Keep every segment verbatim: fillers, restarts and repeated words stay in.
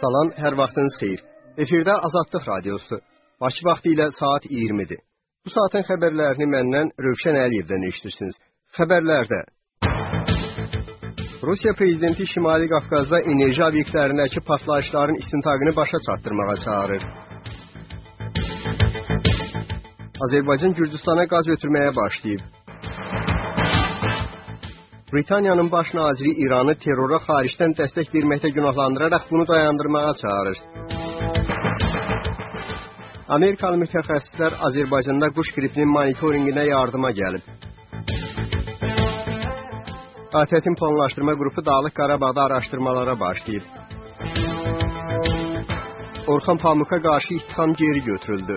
Salam, hər vaxtınız xeyir. Efirdə Azadlıq Radiosu. Bakı vaxtı ilə saat iyirmidir. Bu saatin xəbərlərini məndən Rövşən Əliyevdən eşitirsiniz. Xəbərlərdə Rusiya prezidenti Şimali Qafqazda enerji obyektlərindəki partlayışların istintaqını başa çatdırmağa çağırır. Azərbaycan Gürcüstana qaz ötürməyə başlayıb. Britaniyanın baş naziri İranı terrora xaricdən dəstək verməkdə günahlandıraraq bunu dayandırmağa çağırır. Amerikalı mütəxəssislər Azərbaycanda quş qripinin monitoringinə yardıma gəlib. A T Ə-tin planlaşdırma qrupu Dağlıq Qarabağda araşdırmalara başlayıb. Orxan Pamuka qarşı ittiham geri götürüldü.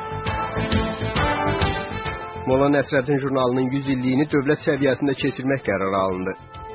Molla Nəsrəddin jurnalının yüz illiyini dövlət səviyyəsində keçirmək qərarı alındı.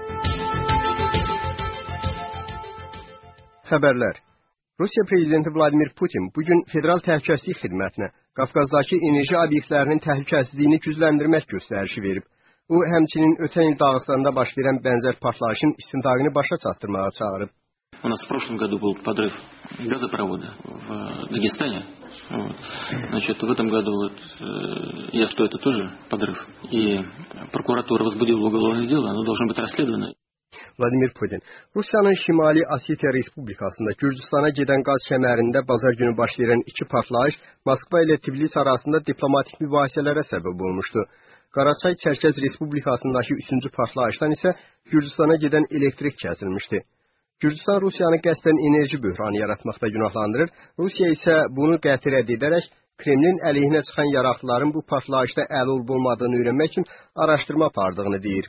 Xəbərlər. Rusiya prezidenti Vladimir Putin bugün Federal Təhlükəsizlik Xidmətinə Qafqazdakı enerji obyektlərinin təhlükəsizliyini gücləndirmək göstərişi verib. O, həmçinin ötən il Dağıstanda baş verən bənzər partlayışın istintaqını başa çatdırmağa çağırıb. У нас в прошлом году был подрыв газопровода в Дагестане. Вот. Значит, в этом году вот, э, я что это тоже подрыв. И прокуратура возбудила уголовное дело, оно должно быть расследовано. Vladimir Putin, Rusiyanın Şimali Osetiya Respublikasında Gürcüstana gedən qaz kəmərində bazar günü baş verən iki partlayış Moskva ilə Tbilisi arasında diplomatik mübahisələrə səbəb olmuşdu. Qaraçay Çərkəz Respublikasındakı üçüncü partlayışdan isə Gürcüstana gedən elektrik kəsilmişdi. Gürcüstan Rusiyanı qəsdən enerji böhranı yaratmaqda günahlandırır. Rusiya isə bunu qəti rədd edərək Kremlin əleyhinə çıxan yaraqlıların bu partlayışda əli olub-olmadığını öyrənmək üçün araşdırma apardığını deyir.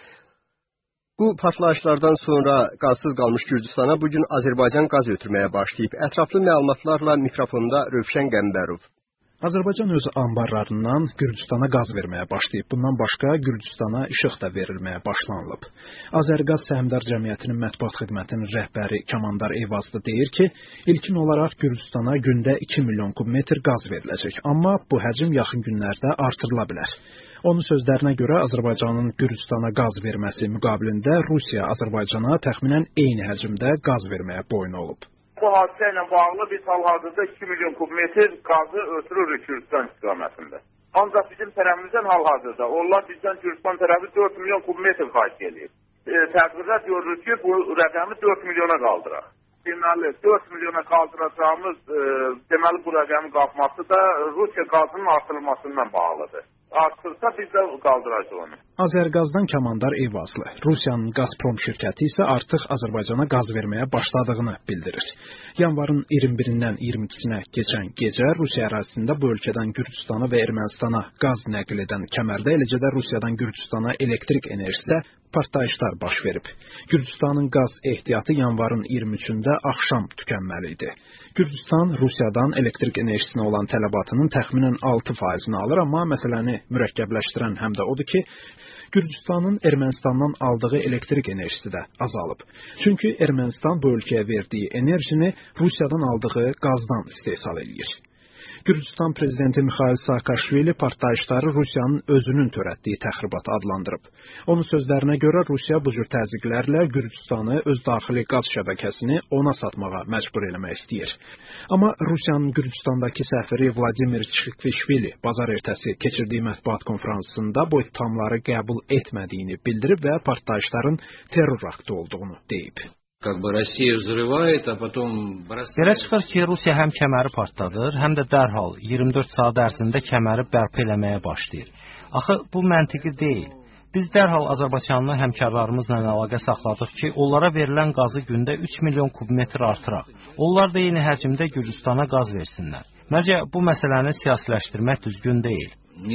Bu partlayışlardan sonra qazsız qalmış Gürcüstana bugün Azərbaycan qaz ötürməyə başlayıb. Ətraflı məlumatlarla mikrofonda Rövşən Qəmbərov. Azərbaycan öz anbarlarından Gürcüstana qaz verməyə başlayıb. Bundan başqa Gürcüstana işıq da verilməyə başlanılıb. Azərqaz Səhmdar Cəmiyyətinin mətbuat xidmətinin rəhbəri Kamandar Eyvazlı deyir ki, ilkin olaraq Gürcüstana gündə iki milyon kubmetr qaz veriləcək. Amma bu həcm yaxın günlərdə artırıla bilər. Onun sözlərinə görə Azərbaycanın Gürcüstana qaz verməsi müqabilində Rusiya Azərbaycana təxminən eyni həcmdə qaz verməyə boyun olub. Bu hadisə ilə bağlı biz hal-hazırda iki milyon kubmetr qazı ötürürük Gürcüstan istiqamətində. Ancaq bizim tərəfimizdən hal-hazırda onlar bizdən Gürcüstan tərəfi dörd milyon kubmetr xahiş edir. E, tədbirlər görürük ki, bu rəqəmi dörd milyona qaldıraq. Deməli, dörd milyona qaldıracağımız e, deməli bu rəqəmin qalxması da Rusiya qazının artırılmasından bağlıdır. Artırsa biz də qaldıracaq onu. Azərqazdan Kamandar Eyvazlı, Rusiyanın Gazprom şirkəti isə artıq Azərbaycana qaz verməyə başladığını bildirir. Yanvarın iyirmi birindən iyirmi ikisinə keçən gecə Rusiya ərazisində bu ölkədən Gürcüstana və Ermənistana qaz nəql edən kəmərdə, eləcə də Rusiyadan Gürcüstana elektrik enerjisi partlayışlar baş verib. Gürcüstanın qaz ehtiyatı yanvarın iyirmi üçündə axşam tükənməli idi. Gürcüstan Rusiyadan elektrik enerjisinə olan tələbatının təxminən altı faizini alır, amma məsələni mürəkkəbləşdirən həm də odur ki, Gürcüstanın Ermənistandan aldığı elektrik enerjisi də azalıb. Çünki Ermənistan bu ölkəyə verdiyi enerjini Rusiyadan aldığı qazdan istehsal edir. Gürcüstan prezidenti Mikhail Saakashvili partlayışları Rusiyanın özünün törətdiyi təxribat adlandırıb. Onun sözlərinə görə Rusiya bu cür təzyiqlərlə Gürcüstanı öz daxili qaz şəbəkəsini ona satmağa məcbur eləmək istəyir. Amma Rusiyanın Gürcüstandakı səfiri Vladimir Çikvişvili bazar ertəsi keçirdiyi mətbuat konfransında bu ittihamları qəbul etmədiyini bildirib və partlayışların terror aktı olduğunu deyib. Belə çıxır ki, Rusiya həm kəməri partladır, həm də dərhal iyirmi dörd saat ərzində kəməri bərpa eləməyə başlayır. Axı, bu məntiqi deyil. Biz dərhal Azərbaycanlı həmkarlarımızla əlaqə saxladıq ki, onlara verilən qazı gündə üç milyon kubmetr artıraq. Onlar da eyni həcmdə Gürcüstana qaz versinlər. Məncə, bu məsələni siyasiləşdirmək düzgün deyil.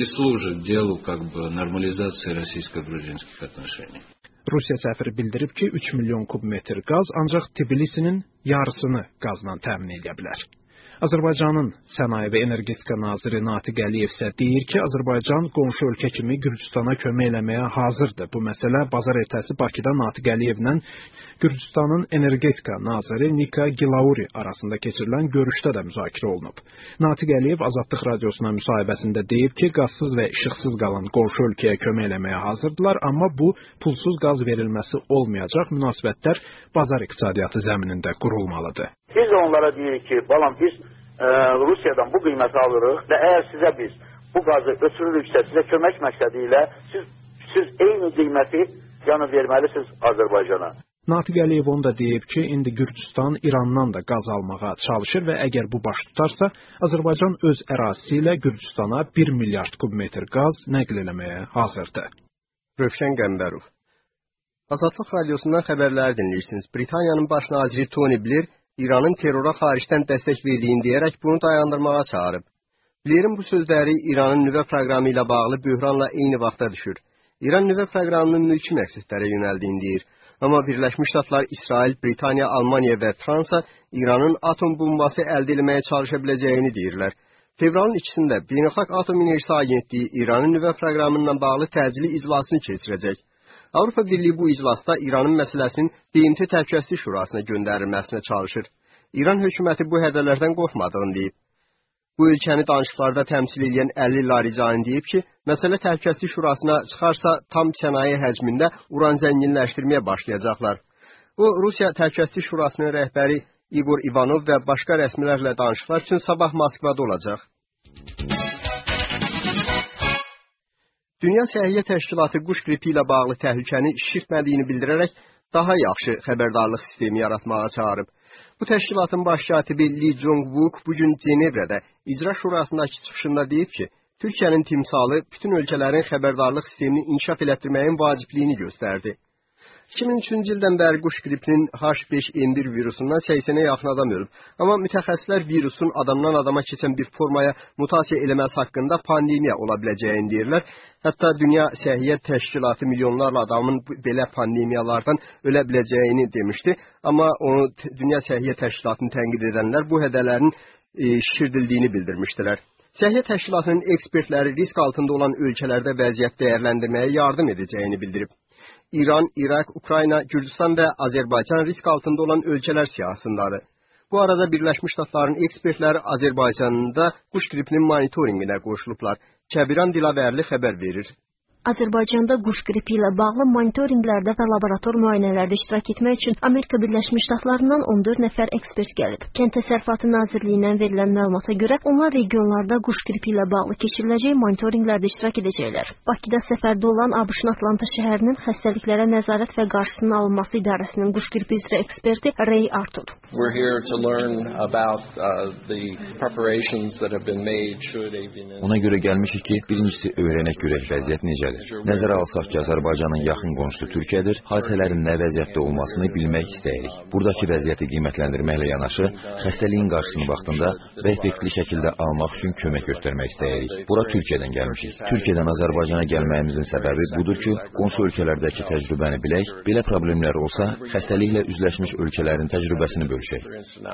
Rusiya səfiri bildirib ki, üç milyon kubmetr qaz ancaq Tbilisinin yarısını qazla təmin edə bilər. Azərbaycanın Sənaye və Energetika naziri Natiq Əliyev isə deyir ki, Azərbaycan qonşu ölkə kimi Gürcüstana kömək eləməyə hazırdır. Bu məsələ bazar ertəsi Bakıda Natiq Əliyevlə Gürcüstanın Energetika naziri Nika Gilauri arasında keçirilən görüşdə də müzakirə olunub. Natiq Əliyev Azadlıq Radiosuna müsahibəsində deyib ki, qazsız və işıqsız qalan qonşu ölkəyə kömək eləməyə hazırdılar, amma bu pulsuz qaz verilməsi olmayacaq, münasibətlər bazar iqtisadiyyatı zəminində qurulmalıdır. Biz də onlara deyirik ki, balam biz e, Rusiyadan bu qiyməti alırıq və əgər sizə biz bu qazı ötürürüksə, sizə kömək məqsədi ilə siz, siz eyni qiyməti yəni verməlisiniz Azərbaycana. Natiq Əliyevon da deyib ki, indi Gürcüstan İrandan da qaz almağa çalışır və əgər bu baş tutarsa, Azərbaycan öz ərazisi ilə Gürcüstana bir milyard kubmetr qaz nəql eləməyə hazırdır. Rövşən Qəmbərov. Azadlıq radiosundan xəbərlər dinləyirsiniz. Britaniyanın baş naziri Tony Blair İranın terrora xaricdən dəstək verdiyini deyərək bunu dayandırmağa çağırıb. Blair'in bu sözləri İranın nüvə proqramı ilə bağlı böhranla eyni vaxta düşür. İran nüvə proqramının mülki məqsədlərə yönəldiyini deyir. Amma Birləşmiş Ştatlar, İsrail, Britaniya, Almaniya və Fransa İranın atom bombası əldə etməyə çalışa biləcəyini deyirlər. Fevralın ikisində Beynəlxalq Atom Enerjisi Agentliyi İranın nüvə proqramından bağlı təcili iclasını keçirəcək. Avropa Birliyi bu iclasda İranın məsələsinin B M T Təhlükəsizlik Şurasına göndərilməsinə çalışır. İran hökuməti bu hədələrdən qorxmadığını deyib. Bu ölkəni danışıqlarda təmsil edən Əli Larijani deyib ki, məsələ Təhlükəsizlik Şurasına çıxarsa tam sənaye həcmində uran zənginləşdirməyə başlayacaqlar. O, Rusiya Təhlükəsizlik Şurasının rəhbəri İqor İvanov və başqa rəsmilərlə danışıqlar üçün sabah Moskvada olacaq. Dünya Səhiyyə Təşkilatı quş qripi ilə bağlı təhlükəni şişirtmədiyini bildirərək daha yaxşı xəbərdarlıq sistemi yaratmağa çağırıb. Bu təşkilatın baş katibi Lee Jong-wook bugün Cenevrədə İcra Şurasındakı çıxışında deyib ki, Türkiyənin timsalı bütün ölkələrin xəbərdarlıq sistemini inkişaf elətdirməyin vacibliyini göstərdi. iki min üçüncü ildən bəri quş qripinin H beş N bir virusundan səksənə yaxın adam ölüb. Amma mütəxəssislər virusun adamdan adama keçən bir formaya mutasiya eləməsi haqqında pandemiya ola biləcəyini deyirlər. Hətta Dünya Səhiyyə Təşkilatı milyonlarla adamın belə pandemiyalardan ölə biləcəyini demişdi. Amma onu Dünya Səhiyyə Təşkilatını tənqid edənlər bu hədələrin e, şişirdildiyini bildirmişdilər. Səhiyyə Təşkilatının ekspertləri risk altında olan ölkələrdə vəziyyət dəyərləndirməyə yardım edəcəyini bildirib. İran, İraq, Ukrayna, Gürcüstan və Azərbaycan risk altında olan ölkələr siyahısındadır. Bu arada Birləşmiş Ştatların ekspertləri Azərbaycanında quş qripinin monitorinqinə qoşulublar. Kəbiran Dilavərli xəbər verir. Azərbaycanda quş qripi ilə bağlı monitorinqlərdə və laborator müayinələrdə iştirak etmək üçün Amerika Birləşmiş Ştatlarından on dörd nəfər ekspert gəlib. Kənd Təsərrüfatı Nazirliyindən verilən məlumata görə onlar regionlarda quş qripi ilə bağlı keçiriləcək monitorinqlərdə iştirak edəcəklər. Bakıda səfərdə olan ABŞ-ın Atlanta şəhərinin xəstəliklərə nəzarət və qarşısının alınması idarəsinin quş qripi üzrə eksperti Ray Arthur. We're here to learn about uh, the preparations that have been made should avian. Ona görə gəlmişik ki, birincisi öyrənək görək vəziyyət necədir. Nəzərə alsaq ki, Azərbaycanın yaxın qonşusu Türkiyədir, hadisələrin nə vəziyyətdə olmasını bilmək istəyirik. Buradakı vəziyyəti qiymətləndirməklə yanaşı, xəstəliyin qarşısını vaxtında və effektli şəkildə almaq üçün kömək göstərmək istəyirik. Bura Türkiyədən gəlmişik. Türkiyədən Azərbaycana gəlməyimizin səbəbi budur ki, qonşu ölkələrdəki təcrübəni bilək, belə problemlər olsa, xəstəliklə üzləşmiş ölkələrin təcrübəsini bölüşək.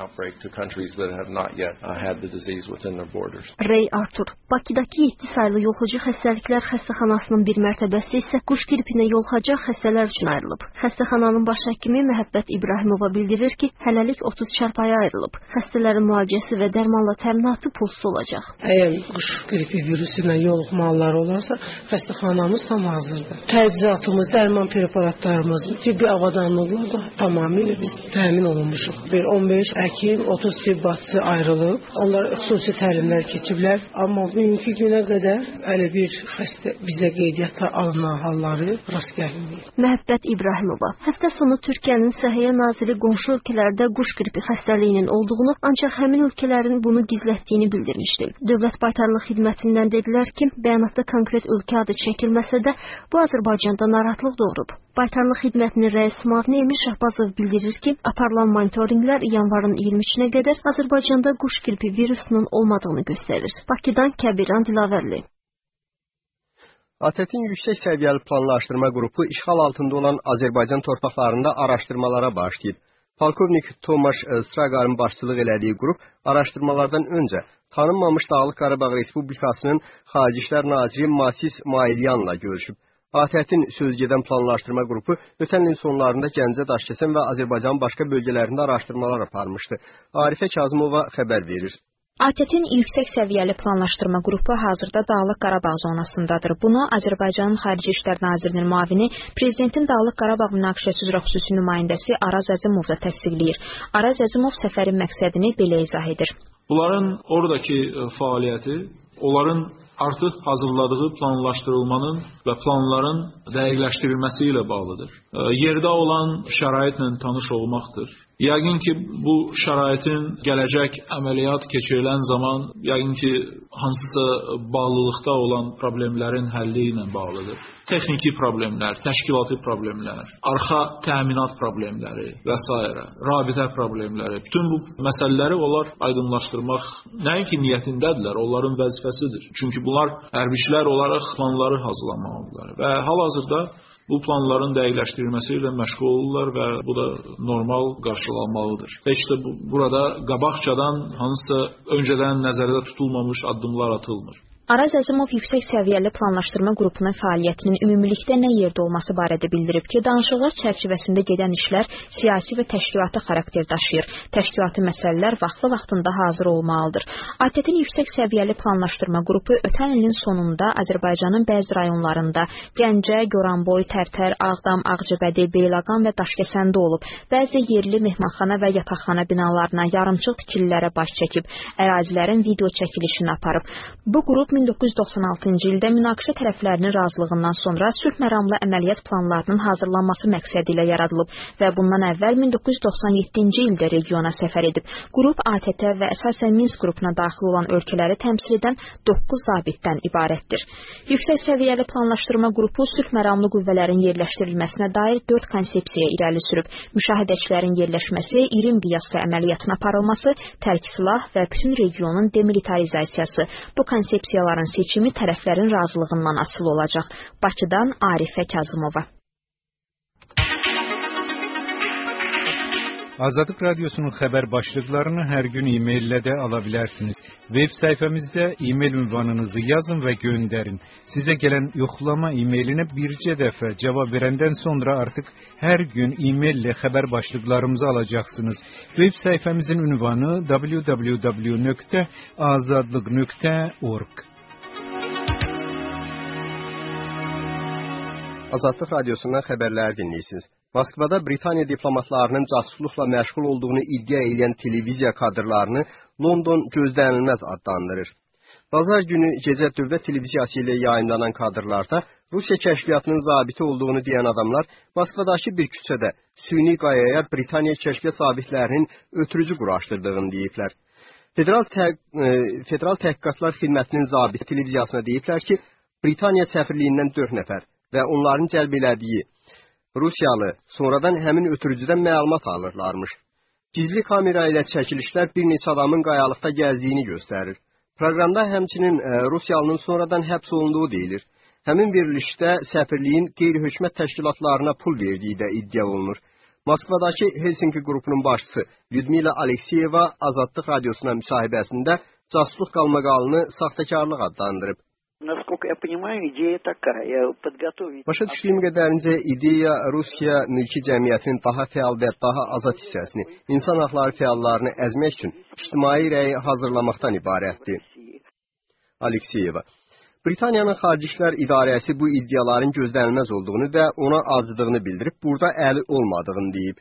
Ray Arthur, Bakıdakı yeddi saylı yoluxucu xəstəliklər xəstəxanasının bir mərtəbəsi isə quş qripinə yoluxacaq xəstələr üçün ayrılıb. Xəstəxananın baş həkimi Məhəbbət İbrahimova bildirir ki, hələlik otuz çarpaya ayrılıb. Xəstələrin müalicəsi və dərmanla təminatı pulsuz olacaq. Əgər quş qripi virusu ilə yoluxmalar olarsa, xəstəxanamız tam hazırdır. Təchizatımız, dərman preparatlarımız, tibbi avadanlıqlar da tamamilə biz təmin olunmuşuq. Bir on beş həkim, otuz tibbatçı ayrılıb. Onlar xüsusi təlimlər keçiblər. Amma bugünkü günə qədər elə bir xəstə bizə qeydiyyata alınan halları rast gəlməyib. Məhəbbət İbrahimova həftə sonu Türkiyənin Səhiyyə Naziri qonşu ölkələrdə quş qripi xəstəliyinin olduğunu, ancaq həmin ölkələrin bunu gizlətdiyini bildirmişdi. Dövlət Baytarlıq Xidmətindən dedilər ki, bəyanatda konkret ölkə adı çəkilməsə də bu Azərbaycanda narahatlıq doğurub. Baytarlıq Xidmətinin rəis müavini Emir Şahbazov bildirir ki, aparılan monitorinqlər yanvarın iyirmi üçünə qədər Azərbaycanda quş qripi virusunun olmadığını göstərir. Bakıdan Kəbiran Dilavərli. A T Ə-in yüksək səviyyəli planlaşdırma qrupu işğal altında olan Azərbaycan torpaqlarında araşdırmalara başlayıb. Polkovnik Tomaş Straqarın başçılıq elədiyi qrup araşdırmalardan öncə tanınmamış Dağlıq Qarabağ Respublikasının Xarici İşlər Naziri Masis Mailyanla görüşüb. A T Ə-in sözgedən planlaşdırma qrupu ötən ilin sonlarında Gəncə, Daşkəsən və Azərbaycanın başqa bölgələrində araşdırmalar aparmışdı. Arifə Kazımova xəbər verir. A T T-in yüksək səviyyəli planlaşdırma qrupu hazırda Dağlıq Qarabağ zonasındadır. Bunu Azərbaycanın Xarici İşlər Nazirinin müavini, Prezidentin Dağlıq Qarabağ münaqişəsi üzrə xüsusi nümayəndəsi Araz Əzimov da təsdiqləyir. Araz Əzimov səfərin məqsədini belə izah edir. Bunların oradakı fəaliyyəti, onların artıq hazırladığı planlaşdırılmanın və planların dəqiqləşdirilməsi ilə bağlıdır. Yerdə olan şəraitlə tanış olmaqdır. Yəqin ki, bu şəraitin gələcək əməliyyat keçirilən zaman, yəqin ki, hansısa bağlılıqda olan problemlərin həlli ilə bağlıdır. Texniki problemlər, təşkilati problemlər, arxa təminat problemləri və s. rabitə problemləri. Bütün bu məsələləri onlar aydınlaşdırmaq nəinki niyyətindədirlər, onların vəzifəsidir. Çünki bunlar hərbiçilər olaraq planları hazırlamalıdırlar və hal-hazırda bu planların dəqiqləşdirilməsi ilə məşğul olurlar və bu da normal qarşılanmalıdır. Heç də bu, burada qabaqcadan hansısa öncədən nəzərdə tutulmamış addımlar atılmır. Araz Əzimov yüksək səviyyəli planlaşdırma qrupunun fəaliyyətinin ümumilikdə nə yerdə olması barədə bildirib ki, danışıqlar çərçivəsində gedən işlər siyasi və təşkilati xarakter daşıyır. Təşkilati məsələlər vaxtlı-vaxtında hazır olmalıdır. A T T-in yüksək səviyyəli planlaşdırma qrupu ötən ilin sonunda Azərbaycanın bəzi rayonlarında Gəncə, Goranboy, Tərtər, Ağdam, Ağcabədi, Beyləqan və Daşkəsəndə olub. Bəzi yerli mehmanxana və yataqxana binalarına, yarımçıq tikililərə baş çəkib, ərazilərin video çəkilişini aparıb. Bu qrup min doqquz yüz doxsan altıncı ildə münaqişə tərəflərinin razılığından sonra sülh məramlı əməliyyat planlarının hazırlanması məqsədi ilə yaradılıb və bundan əvvəl min doqquz yüz doxsan yeddinci ildə regiona səfər edib. Qrup A T T və əsasən Minsk qrupuna daxil olan ölkələri təmsil edən doqquz zabitdən ibarətdir. Yüksək səviyyəli planlaşdırma qrupu sülh məramlı qüvvələrin yerləşdirilməsinə dair dörd konsepsiya irəli sürüb. Müşahidəçilərin yerləşməsi, iri miqyaslı əməliyyatın aparılması, tərk silah və bütün regionun demilitarizasiyası. Bu konsepsiyalar seçimi tərəflərin razılığından asılı olacaq. Bakıdan Arifə Kazımova. Azadlıq Radiosunun xəbər başlıqlarını hər gün e-maillə də ala bilərsiniz. Web səhifəmizdə e-mail ünvanınızı yazın və göndərin. Sizə gələn yoxlama e-mailinə bircə dəfə cavab verəndən sonra artıq hər gün e-maillə xəbər başlıqlarımızı alacaqsınız. Web səhifəmizin ünvanı w w w nöqtə azadlıq nöqtə org. Azadlıq Radiosundan xəbərləri dinləyirsiniz. Moskvada Britaniya diplomatlarının casusluqla məşğul olduğunu iddia edən televiziya kadrlarını London gözlənilməz adlandırır. Bazar günü gecə dövlət televiziyası ilə yayınlanan kadrlarda Rusiya kəşfiyyatının zabiti olduğunu deyən adamlar Moskvadakı bir küçədə süni qayaya Britaniya kəşfiyyat zabitlərinin ötürücü quraşdırdığını deyiblər. Federal, tə e, Federal Təhqiqatlar Xidmətinin zabiti televiziyasına deyiblər ki, Britaniya səfirliyindən dörd nəfər və onların cəlb elədiyi Rusiyalı sonradan həmin ötürücüdən məlumat alırlarmış. Gizli kamera ilə çəkilişlər bir neçə adamın qayalıqda gəzdiyini göstərir. Proqramda həmçinin e, Rusiyalının sonradan həbs olunduğu deyilir. Həmin verilişdə səfirliyin qeyri-hökumət təşkilatlarına pul verdiyi də iddia olunur. Moskvadakı Helsinki qrupunun başçısı Lyudmila Alekseyeva Azadlıq Radiosuna müsahibəsində casusluq qalmaqalını saxtakarlıq adlandırıb. Başa düşdüyüm qədərincə ideya Rusiya mülki cəmiyyətinin daha fəal və daha azad hissəsini, insan haqları fəallarını əzmək üçün ictimai rəyi hazırlamaqdan ibarətdir. Alekseyeva. Britaniyanın Xarici İşlər İdarəsi bu iddiaların gözlənilməz olduğunu və ona acıdığını bildirib, burada əli olmadığını deyib.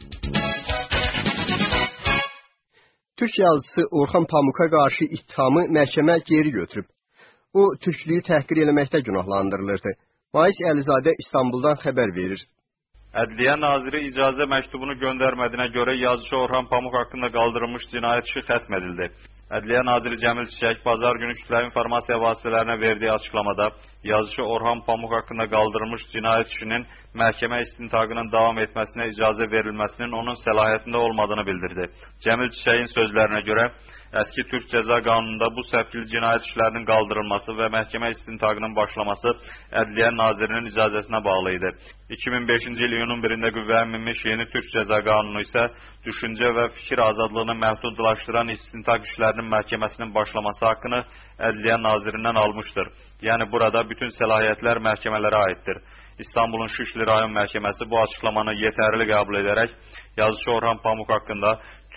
Türk yazıcısı Orxan Pamuka qarşı ittihamı məhkəmə geri götürüb. O, türklüyü təhqir eləməkdə günahlandırılırdı. Mais Əlizadə İstanbuldan xəbər verir. Ədliyyə Naziri icazə məktubunu göndərmədiyinə görə yazıcı Orxan Pamuk haqqında qaldırılmış cinayət işi xətm edildi. Ədliyyə Naziri Cəmil Çiçək bazar günü kütləvi informasiya vasitələrinə verdiyi açıqlamada yazıcı Orxan Pamuk haqqında qaldırılmış cinayət işinin məhkəmə istintaqının davam etməsinə icazə verilməsinin onun səlahiyyətində olmadığını bildirdi. Cəmil Çiçəyin sözlərinə görə Əski Türk Cəza Qanununda bu səfil cinayət işlərinin qaldırılması və məhkəmə istintaqının başlaması Ədliyyə Nazirinin icazəsinə bağlı idi. iki min beşinci il iyunun birində qüvvəyə minmiş yeni Türk Cəza Qanunu isə düşüncə və fikir azadlığını məhdudlaşdıran istintaq işlərinin məhkəməsinin başlaması haqqını Ədliyyə Nazirindən almışdır. Yəni burada bütün səlahiyyətlər məhkəmələrə aiddir. İstanbulun Şişli rayon məhkəməsi bu açıqlamanı yetərli qəbul edərək yazıcı Orxan Pamuk haqqında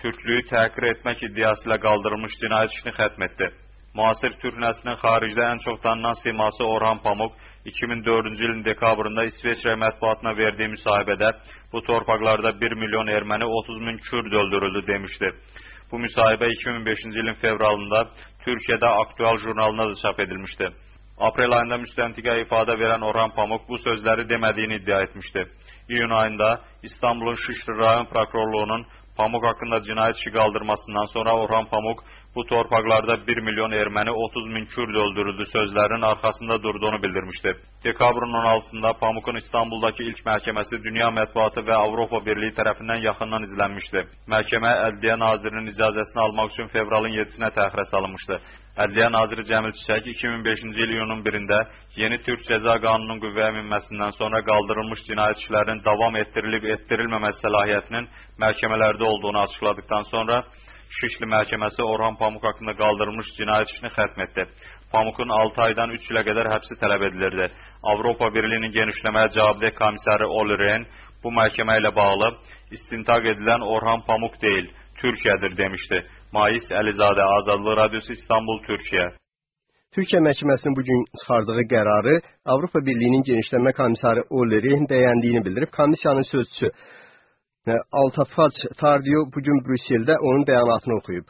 Türklüyü təhqir etmək iddiası ilə qaldırılmış cinayət işini xətm etdi. Müasir Türk nəslinin xaricdə ən çox tanınan siması Orhan Pamuk iki min dördüncü ilin dekabrında İsveçrə mətbuatına verdiyi müsahibədə bu torpaqlarda bir milyon erməni, otuz min Kürd öldürüldü demişdi. Bu müsahibə iki min beşinci ilin fevralında Türkiyədə Aktual jurnalında da çap edilmişdi. Aprel ayında müstəntiqə ifadə verən Orhan Pamuk bu sözləri demədiyini iddia etmişdi. İyun ayında İstanbulun Şişli rayon prokurorluğunun Pamuk haqqında cinayət işi qaldırmasından sonra Orhan Pamuk bu torpaqlarda bir milyon erməni, otuz min Kürd öldürüldü sözlərinin arxasında durduğunu bildirmişdi. Dekabrın on altısında Pamukun İstanbuldakı ilk məhkəməsi Dünya Mətbuatı və Avropa Birliyi tərəfindən yaxından izlənmişdi. Məhkəmə Ədliyyə Nazirinin icazəsini almaq üçün fevralın yeddisinə təxirə salınmışdı. Ədliyyə Naziri Cəmil Çiçək iki min beşinci il iyunun birində yeni Türk Cəza Qanununun qüvvəyə minməsindən sonra qaldırılmış cinayət işlərinin davam etdirilib etdirilməməsi səlahiyyətinin məhkəmələrdə olduğunu açıqladıkdan sonra Şişli məhkəməsi Orhan Pamuk haqqında qaldırılmış cinayət işini xətm etdi. Pamukun altı aydan üç ilə qədər həbsi tələb edilirdi. Avropa Birliyinin genişləməyə cavabdeh komissarı Olli Rehn bu məhkəmə ilə bağlı istintaq edilən Orhan Pamuk deyil, Türkiyədir demişdi. Mais Əlizadə, Azadlıq Radiosu, İstanbul, Türkiyə. Türkiyə məhkəməsinin bugün çıxardığı qərarı Avropa Birliyinin genişlənmə komissarı Olli Rehn bəyəndiyini bildirib. Komissiyanın sözçüsü Altafac Tardiyo bugün Brüsseldə onun bəyanatını oxuyub.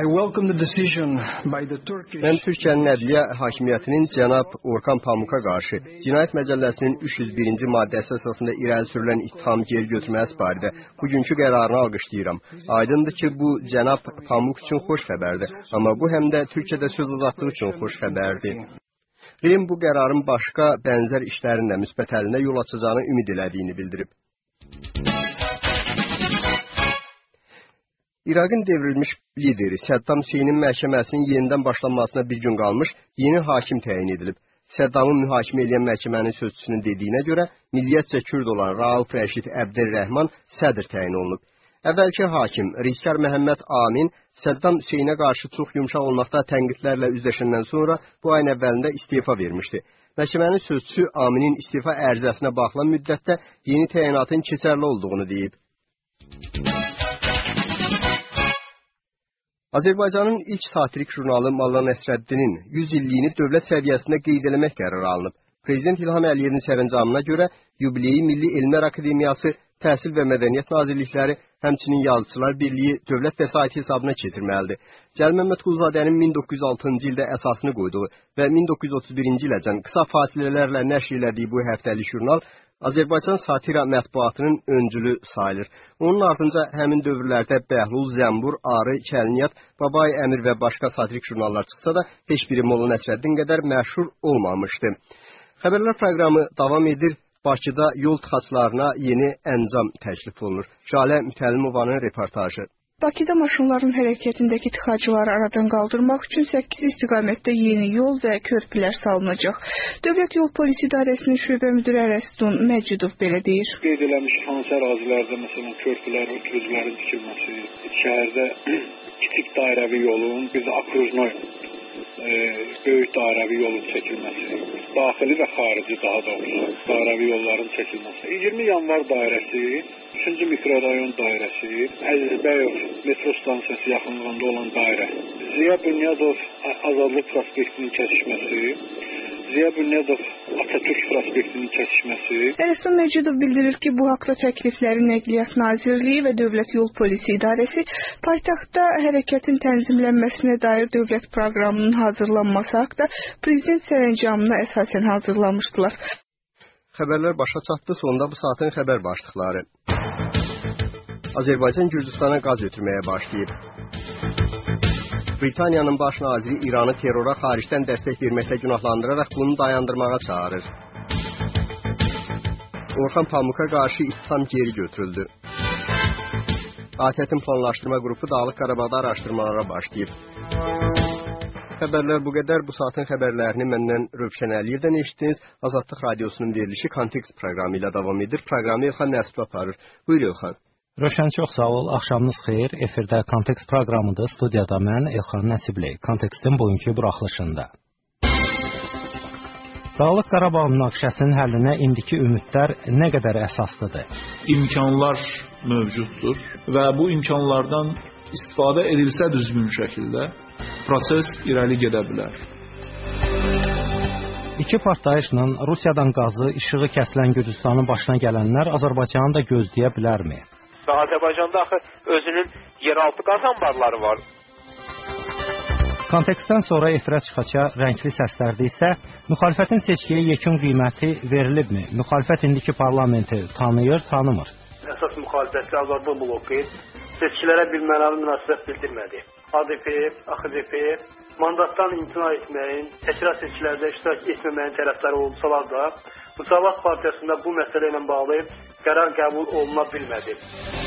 Mən Türkiyənin ədliyyə hakimiyyətinin cənab Orhan Pamuka qarşı Cinayət Məcəlləsinin üç yüz birinci maddəsi əsasında irəli sürülən ittiham geri götürməsi barədə bugünkü qərarını alqışlayıram. Aydındır ki, bu cənab Pamuk üçün xoş xəbərdir, amma bu həm də Türkiyədə söz azadlığı üçün xoş xəbərdir. Rehn bu qərarın başqa bənzər işlərin də müsbət əlinə yol açacağını ümid elədiyini bildirib. İraqın devrilmiş lideri Səddam Hüseynin məhkəməsinin yenidən başlanmasına bir gün qalmış yeni hakim təyin edilib. Səddamı mühakimə edən məhkəmənin sözçüsünün dediyinə görə milliyyətcə Kürd olan Rauf Rəşid Əbdərrəhman sədr təyin olunub. Əvvəlki hakim Rizkar Məhəmməd Amin Səddam Hüseynə qarşı çox yumşaq olmaqda tənqidlərlə üzləşəndən sonra bu ayın əvvəlində istefa vermişdi. Məhkəmənin sözçüsü Aminin istefa ərizəsinə baxılan müddətdə yeni təyinatın keçərli olduğunu deyib. Azərbaycanın ilk satirik jurnalı Molla Nəsrəddinin yüz illiyini dövlət səviyyəsində qeyd eləmək qərarı alınıb. Prezident İlham Əliyevin sərəncamına görə yubileyi Milli Elmlər Akademiyası, Təhsil və Mədəniyyət Nazirlikləri, həmçinin Yazıçılar Birliyi dövlət vəsaiti hesabına keçirməlidir. Cəlil Məmmədquluzadənin min doqquz yüz altıncı ildə əsasını qoyduğu və min doqquz yüz otuz birinci iləcən qısa fasilələrlə nəşr elədiyi bu həftəlik jurnal Azərbaycan satira mətbuatının öncülü sayılır. Onun ardınca həmin dövrlərdə Bəhlul, Zəmbur, Arı, Kəlniyyat, Babay Əmir və başqa satirik jurnallar çıxsa da heç biri Molla Nəsrəddin qədər məşhur olmamışdı. Xəbərlər proqramı davam edir. Bakıda yol tıxaclarına yeni əncam təklif olunur. Jalə Mütəllimovanın reportajı. Bakıda maşınların hərəkətindəki tıxacları aradan qaldırmaq üçün səkkiz istiqamətdə yeni yol və körpülər salınacaq. Dövlət Yol Polisi İdarəsinin şöbə müdiri Ərəstun Məcidov belə deyir. Qeyd eləmiş hansı ərazilərdə məsələn körpülər, ötürücülərin tikilməsi, şəhərdə kiçik dairəvi yolun, bir də akruznoy e, böyük dairəvi yolun çəkilməsi, daxili və xarici daha doğrusu dairəvi yolların çəkilməsi. iyirmi yanvar dairəsi, üçüncü mikrorayon dairəsi, Əzizbəyov metro stansiyası yaxınlığında olan dairə, Ziya Bünyadov Azadlıq prospektinin kəsişməsi, Ziya Bünyadov Atatürk prospektinin kəsişməsi. Ərəstun Məcidov bildirir ki, bu haqda təklifləri Nəqliyyat Nazirliyi və Dövlət Yol Polisi İdarəsi paytaxtda hərəkətin tənzimlənməsinə dair dövlət proqramının hazırlanması haqda prezident sərəncamına əsasən hazırlamışdılar. Xəbərlər başa çatdı, sonunda bu saatin xəbər başlıqları. Azərbaycan Gürcüstana qaz ötürməyə başlayıb. Britaniyanın baş naziri İranı terrora xaricdən dəstək verməklə günahlandıraraq bunu dayandırmağa çağırır. Orhan Pamuka qarşı ittiham geri götürüldü. A T Ə-tin planlaşdırma qrupu Dağlıq Qarabağda araşdırmalara başlayıb. Xəbərlər bu qədər. Bu saatin xəbərlərini məndən Rövşən Əliyevdən eşitdiniz. Azadlıq Radiosunun verilişi Kontekst proqramı ilə davam edir. Proqramı Elxan Nəsib aparır. Buyur Elxan. Rövşən, çox sağ ol. Axşamınız xeyir. Efirdə Kontekst proqramıdır. Studiyada mən Elxan Nəsibli. Kontekstin bugünkü buraxılışında. Dağlıq Qarabağ münaqişəsinin həllinə indiki ümidlər nə qədər əsaslıdır? İmkanlar mövcuddur və bu imkanlardan istifadə edilsə düzgün şəkildə proses irəli gedə bilər. İki partlayışla Rusiyadan qazı, işığı kəsilən Gürcüstanın başına gələnlər Azərbaycanı da gözləyə bilərmi? Azərbaycanda axı özünün yeraltı qaz anbarları var. Kontekstdən sonra efirə çıxacağı rəngli səslərdə isə müxalifətin seçkiyə yekun qiyməti verilibmi? Müxalifət indiki parlamenti tanıyır, tanımır. Əsas müxalifətli Azərbaycan bloku seçkilərə bilmələri münasibət bildirmədi. A D P, A X D P mandatdan imtina etməyin, təkrar seçkilərdə iştirak etməməyin tərəfləri olsalar da, Müsavat Partiyasında bu məsələ ilə bağlı qərar qəbul oluna bilmədi.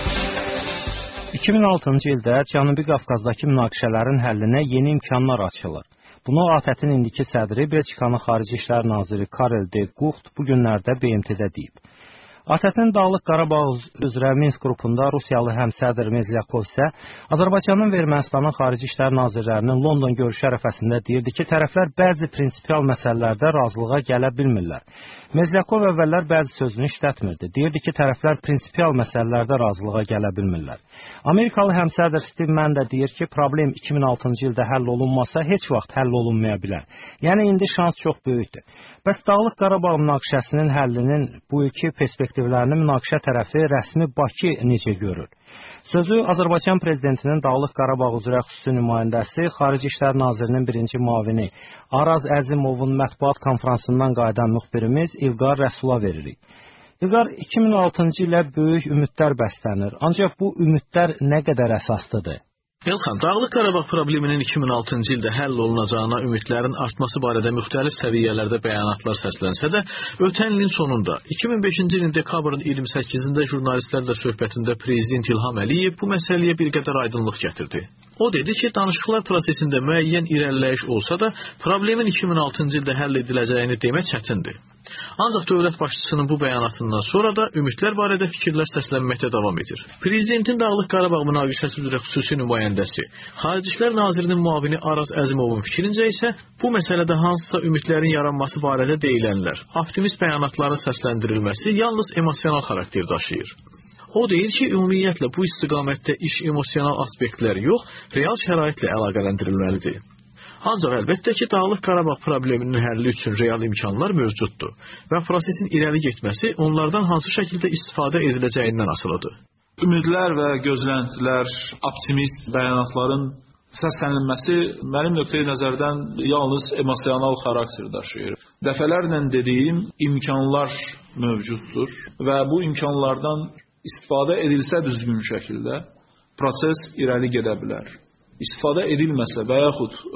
iki min altıncı ildə Cənubi Qafqazdakı münaqişələrin həllinə yeni imkanlar açılır. Bunu A T Ə-in indiki sədri Belçikanın Xarici İşlər naziri Karel de Gucht bu günlərdə B M T-də deyib. A T Ə-in Dağlıq Qarabağ üzrə Minsk qrupunda Rusiyalı həmsədr Mezlyakov isə Azərbaycanın və Ermənistanın Xarici İşlər nazirlərinin London görüşü ərəfəsində deyirdi ki, tərəflər bəzi prinsipial məsələlərdə razılığa gələ bilmirlər. Mezlyakov əvvəllər bəzi sözünü işlətmirdi. Deyirdi ki, tərəflər prinsipial məsələlərdə razılığa gələ bilmirlər. Amerikalı həmsədr Steve Mann də deyir ki, problem iki min altıncı ildə həll olunmasa heç vaxt həll olunmaya bilər. Yəni indi şans çox böyükdür. Bəs Dağlıq Qarabağ münaqişəsinin həllinin bu iki perspektivlərini münaqişə tərəfi rəsmi Bakı necə görür? Sözü Azərbaycan prezidentinin Dağlıq Qarabağ üzrə xüsusi nümayəndəsi, Xarici İşlər Nazirinin birinci müavini Araz Əzimovun mətbuat konfransından qayıdan müxbirimiz İlqar Rəsula veririk. İlqar, iki min altıncı ilə böyük ümidlər bəslənir. Ancaq bu ümidlər nə qədər əsaslıdır? Elxan, Dağlıq Qarabağ probleminin iki min altıncı ildə həll olunacağına ümidlərin artması barədə müxtəlif səviyyələrdə bəyanatlar səslənsə də, ötən ilin sonunda iki min beşinci ilin dekabrın iyirmi səkkizində jurnalistlərlə söhbətində Prezident İlham Əliyev bu məsələyə bir qədər aydınlıq gətirdi. O dedi ki, danışıqlar prosesində müəyyən irəliləyiş olsa da, problemin iki min altıncı ildə həll ediləcəyini demək çətindir. Ancaq dövlət başçısının bu bəyanatından sonra da ümidlər barədə fikirlər səslənməkdə davam edir. Prezidentin Dağlıq Qarabağ münaqişəsi üzrə xüsusi nümayəndəsi, Xarici İşlər Nazirinin müavini Araz Əzimovun fikrincə isə bu məsələdə hansısa ümidlərin yaranması barədə deyilənlər, optimist bəyanatların səsləndirilməsi yalnız emosional xarakter daşıyır. O deyir ki, ümumiyyətlə bu istiqamətdə iş emosional aspektlər yox, real şəraitlə əlaqələndirilməlidir. Ancaq əlbəttə ki, Dağlıq Qarabağ probleminin həlli üçün real imkanlar mövcuddur və prosesin irəli getməsi onlardan hansı şəkildə istifadə ediləcəyindən asılıdır. Ümidlər və gözləntilər, optimist bəyanatların səslənilməsi mənim nöqteyi nəzərdən yalnız emosional xarakter daşıyır. Dəfələrlə dediyim imkanlar mövcuddur və bu imkanlardan istifadə edilsə düzgün şəkildə proses irəli gedə bilər. İstifadə edilməsə və yaxud ə,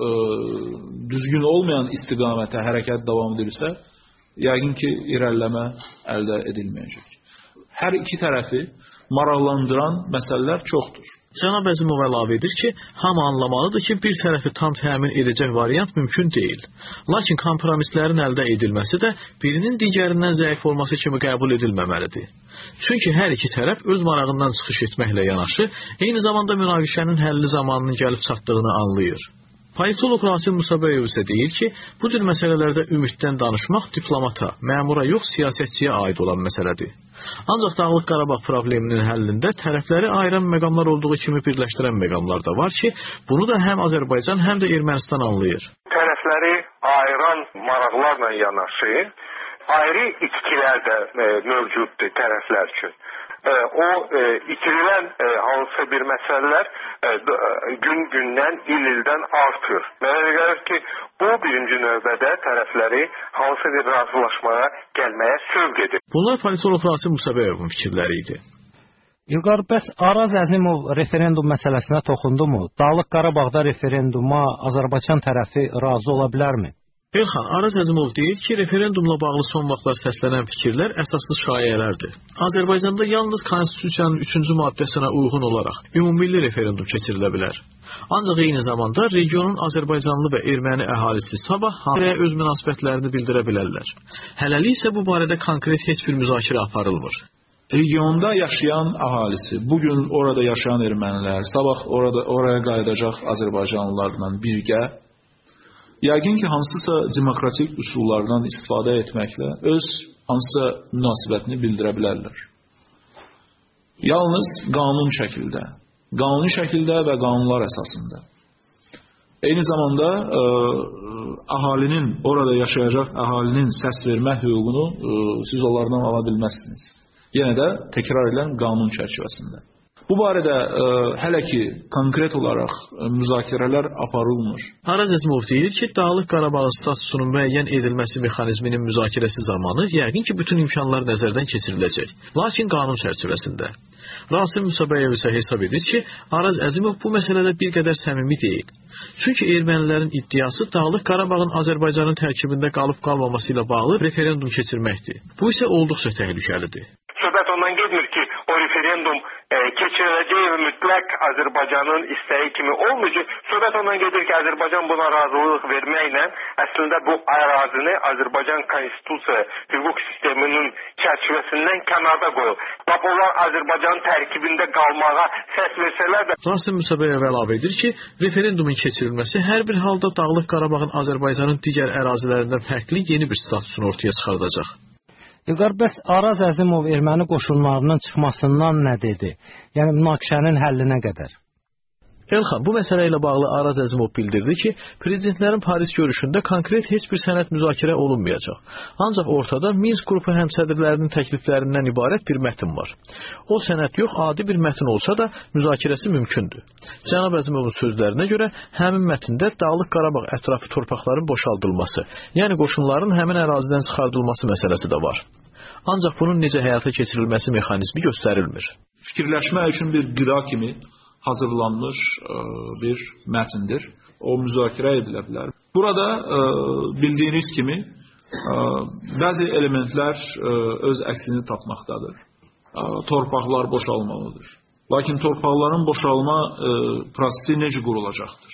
düzgün olmayan istiqamətə hərəkət davam edirsə, yəqin ki, irəliləmə əldə edilməyəcək. Hər iki tərəfi maraqlandıran məsələlər çoxdur. Cənab Əzimov əlavə edir ki, hamı anlamalıdır ki, bir tərəfi tam təmin edəcək variant mümkün deyil. Lakin kompromislərin əldə edilməsi də birinin digərindən zəif olması kimi qəbul edilməməlidir. Çünki hər iki tərəf öz marağından çıxış etməklə yanaşı, eyni zamanda münaqişənin həlli zamanının gəlib çatdığını anlayır. Politolog Rasim Musabeyev isə deyir ki, bu cür məsələlərdə ümiddən danışmaq diplomata, məmura yox siyasətçiyə aid olan məsələdir. Ancaq Dağlıq Qarabağ probleminin həllində tərəfləri ayıran məqamlar olduğu kimi birləşdirən məqamlar da var ki, bunu da həm Azərbaycan, həm də Ermənistan anlayır. Tərəfləri ayıran maraqlarla yanaşı, ayrı itkilər də e, mövcuddur tərəflər üçün. E, o e, itirilən e, hansı bir məsələlər e, gün-gündən, il-ildən artır. Mənə gəlir ki, bu birinci növbədə tərəfləri hansı bir razılaşmaya gəlməyə sövq edir. Bunlar politolog Rasim Musabeyevin fikirləri idi. İlqar, bəs Araz Əzimov referendum məsələsinə toxundu mu? Dağlıq Qarabağda referenduma Azərbaycan tərəfi razı ola bilərmi? Elxan, Araz Əzimov deyir ki, referendumla bağlı son vaxtlar səslənən fikirlər əsassız şayələrdir. Azərbaycanda yalnız Konstitusiyanın üçüncü maddəsinə uyğun olaraq ümumilli referendum keçirilə bilər. Ancaq eyni zamanda regionun Azərbaycanlı və erməni əhalisi sabah hamıya öz münasibətlərini bildirə bilərlər. Hələlik isə bu barədə konkret heç bir müzakirə aparılmır. Regionda yaşayan əhalisi, bugün orada yaşayan ermənilər, sabah orada oraya qayıdacaq Azərbaycanlılarla birgə yəqin ki, hansısa demokratik üsullardan istifadə etməklə öz hansısa münasibətini bildirə bilərlər. Yalnız qanun şəkildə Qanuni şəkildə və qanunlar əsasında. Eyni zamanda ə, əhalinin, orada yaşayacaq əhalinin səs vermə hüququnu ə, siz onlardan ala bilməzsiniz. Yenə də təkrar edilən qanun çərçivəsində. Bu barədə ə, hələ ki konkret olaraq ə, müzakirələr aparılmır. Araz Əzimov deyir ki, Dağlıq Qarabağın statusunun müəyyən edilməsi mexanizminin müzakirəsi zamanı yəqin ki, bütün imkanlar nəzərdən keçiriləcək. Lakin qanun çərçivəsində. Rasim Musabəyev isə hesab edir ki, Araz Əzimov bu məsələdə bir qədər səmimi deyil. Çünki ermənilərin iddiası Dağlıq Qarabağın Azərbaycanın tərkibində qalıb qalmaması ilə bağlı referendum keçirməkdir. Bu isə olduqca təhlükəlidir. Söhbət ondan getmir ki, o referendum e, keçiriləcəyi mütləq Azərbaycanın istəyi kimi olmayacaq. Söhbət ondan gedir ki, Azərbaycan buna razılıq verməklə əslində bu ərazini Azərbaycan konstitusiya hüquq sisteminin çərçivəsindən kənarda qoyur. Bax, onlar Azərbaycanın tərkibində qalmağa səs versələr də... Rasim Musabəyev əlavə edir ki, referendumun keçirilməsi hər bir halda Dağlıq Qarabağın Azərbaycanın digər ərazilərindən fərqli yeni bir statusunu ortaya çıxardacaq. İlqar, bəs Araz Əzimov erməni qoşunlarının çıxmasından nə dedi? Yəni, münaqişənin həllinə qədər. Elxan, bu məsələ ilə bağlı Araz Əzimov bildirdi ki, prezidentlərin Paris görüşündə konkret heç bir sənəd müzakirə olunmayacaq. Ancaq ortada Minsk qrupu həmsədrlərinin təkliflərindən ibarət bir mətn var. O sənəd yox, adi bir mətn olsa da müzakirəsi mümkündür. Cənab Əzimovun sözlərinə görə həmin mətndə Dağlıq Qarabağ ətrafı torpaqların boşaldılması, yəni qoşunların həmin ərazidən çıxardılması məsələsi də var. Ancaq bunun necə həyata keçirilməsi mexanizmi göstərilmir. Fikirləşmə üçün bir qıra kimi hazırlanmış ə, bir mətndir. O müzakirə edilə bilər. Burada ə, bildiyiniz kimi ə, bəzi elementlər ə, öz əksini tapmaqdadır. Ə, torpaqlar boşalmalıdır. Lakin torpaqların boşalma ə, prosesi necə qurulacaqdır?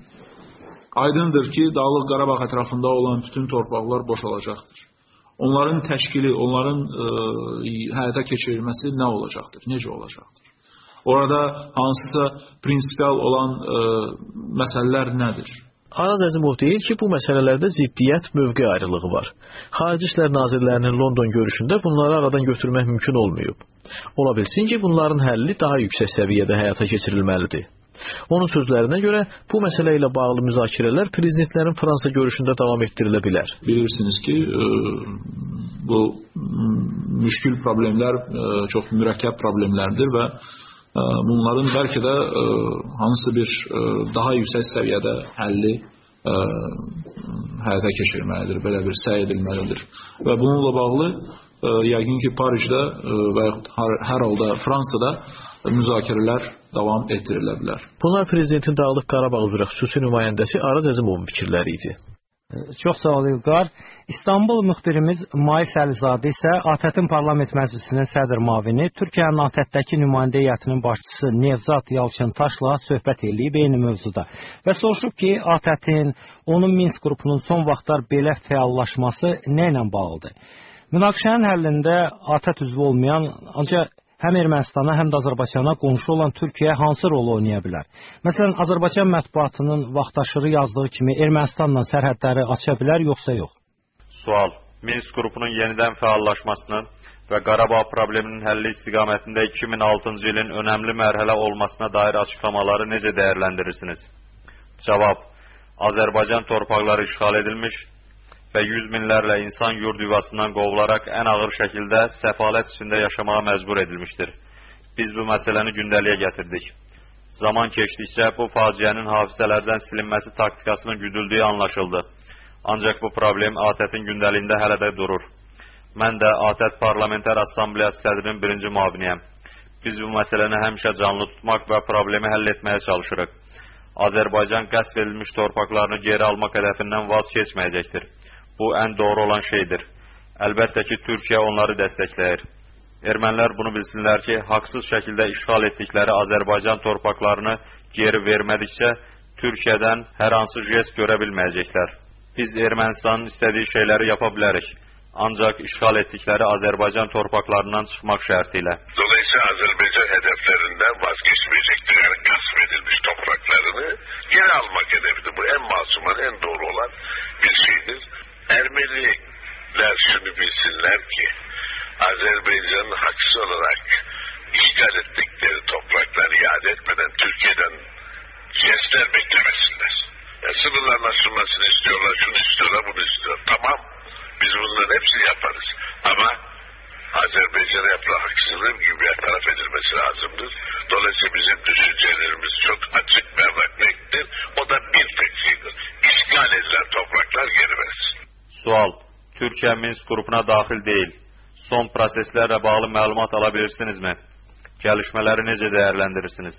Aydındır ki, Dağlıq Qarabağ ətrafında olan bütün torpaqlar boşalacaqdır. Onların təşkili, onların ə, həyata keçirilməsi nə olacaqdır? Necə olacaqdır? Orada hansısa prinsipial olan ə, məsələlər nədir? Araz Əzimov deyir ki, bu məsələlərdə ziddiyyət, mövqe ayrılığı var. Xarici İşlər Nazirlərinin London görüşündə bunları aradan götürmək mümkün olmayıb. Ola bilsin ki, bunların həlli daha yüksək səviyyədə həyata keçirilməlidir. Onun sözlərinə görə bu məsələ ilə bağlı müzakirələr prezidentlərin Fransa görüşündə davam etdirilə bilər. Bilirsiniz ki, bu müşkül problemlər çox mürəkkəb problemlərdir və bunların bəlkə də hansısa bir daha yüksək səviyyədə həlli həyata keçirməlidir, belə bir səy edilməlidir. Və bununla bağlı yəqin ki, Parisdə və hər halda Fransada müzakirələr davam etdirilə bilər. Bunlar Prezidentin Dağlıq Qarabağ üzrə xüsusi nümayəndəsi Araz Əzimovun fikirləri idi. Çox sağ ol İlqar. İstanbul müxbirimiz Mais Əlizadə isə A T Ə-in Parlament Məclisinin sədr müavini, Türkiyənin A T Ə-dəki nümayəndə heyətinin başçısı Nevzat Yalçıntaşla söhbət edib eyni mövzuda və soruşub ki, A T Ə-in, onun Minsk qrupunun son vaxtlar belə fəallaşması nə ilə bağlıdır? Münaqişənin həllində A T Ə üzvü olmayan, ancaq həm Ermənistana, həm də Azərbaycana qonşu olan Türkiyə hansı rol oynaya bilər? Məsələn, Azərbaycan mətbuatının vaxtaşırı yazdığı kimi Ermənistanla sərhədləri aça bilər, yoxsa yox? Sual. Minsk qrupunun yenidən fəallaşmasının və Qarabağ probleminin həlli istiqamətində iki min altıncı ilin önəmli mərhələ olmasına dair açıqlamaları necə dəyərləndirirsiniz? Cavab. Azərbaycan torpaqları işğal edilmiş və yüz minlərlə insan yurd yuvasından qovularaq ən ağır şəkildə səfalət içində yaşamağa məcbur edilmişdir. Biz bu məsələni gündəliyə gətirdik. Zaman keçdikcə bu faciənin hafizələrdən silinməsi taktikasının güdüldüyü anlaşıldı. Ancaq bu problem A T Ə-in gündəliyində hələ də durur. Mən də A T Ə Parlamentər Assambleyası sədrinin birinci müaviniyəm. Biz bu məsələni həmişə canlı tutmaq və problemi həll etməyə çalışırıq. Azərbaycan qəsb edilmiş torpaqlarını geri almaq hədəfindən vaz keçməyəcəkdir. Bu ən doğru olan şeydir. Əlbəttə ki, Türkiyə onları dəstəkləyir. Ermənilər bunu bilsinlər ki, haqsız şəkildə işğal etdikləri Azərbaycan torpaqlarını geri vermədikcə Türkiyədən hər hansı jest görə bilməyəcəklər. Biz Ermənistanın istədiyi şeyləri yapa bilərik. Ancaq işğal etdikləri Azərbaycan torpaqlarından çıxmaq şərti ilə. Dolayısıyla Azərbaycan hədəflərindən vazgeçməyəcəkdir. Yəni, qəsb edilmiş topraklarını geri almaq hədəfidir. Bu ən masuman, ən doğru olan bir şeydir. Ermeniler şunu bilsinler ki Azerbaycan'ın haksız olarak işgal ettikleri toprak toprakları iade etmeden Türkiye'den jestler beklemesinler. Yani sınırların açılmasını istiyorlar, şunu istiyorlar, bunu istiyorlar. Tamam, biz bunların hepsini yaparız. Ama Azerbaycan'a yapılan haksızlığın gibi bertaraf edilmesi lazımdır. Dolayısıyla bizim düşüncelerimiz çok açık, berrak, nettir. O da bir tek şeydir. İşgal edilen topraklar geri verilsin. Sual. Türkiye Minsk grubuna dahil değil. Son proseslərlə bağlı məlumat alabilirsinizmi? Gəlişmələri necə dəyərləndirirsiniz?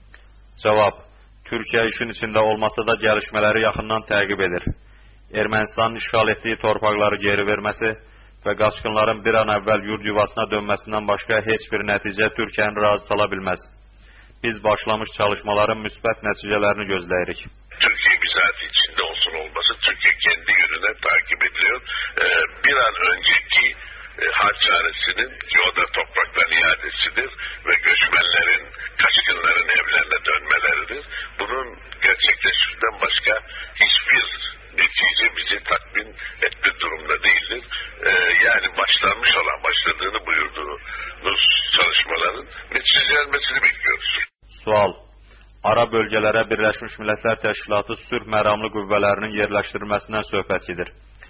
Cavab. Türkiye işin içində olmasa da gəlişmələri yaxından təqib edir. Ermənistanın işgal etdiyi torpaqları geri verməsi və qaçqınların bir an əvvəl yurd yuvasına dönməsindən başqa heç bir nəticə Türkiyəni razı sala bilməz. Biz başlamış çalışmaların müsbət nəticələrini gözləyirik. Türkiye bizatihi içinde olsun olması Türkiye kendi yönüne takip ediliyor. Ee, bir an önceki e, harç çaresinin ki o da topraklar iadesidir ve göçmenlerin, kaçkınların evlerine dönmeleridir. Bunun gerçekleşmesinden başka hiçbir netice bizi tatmin etme durumda değildir. Ee, yani başlanmış olan, başladığını buyurduğunuz çalışmaların neticelenmesini bekliyoruz. Sual. Ara bölgələrə Birləşmiş Millətlər Təşkilatı sülh məramlı qüvvələrinin yerləşdirilməsindən söhbət gedir.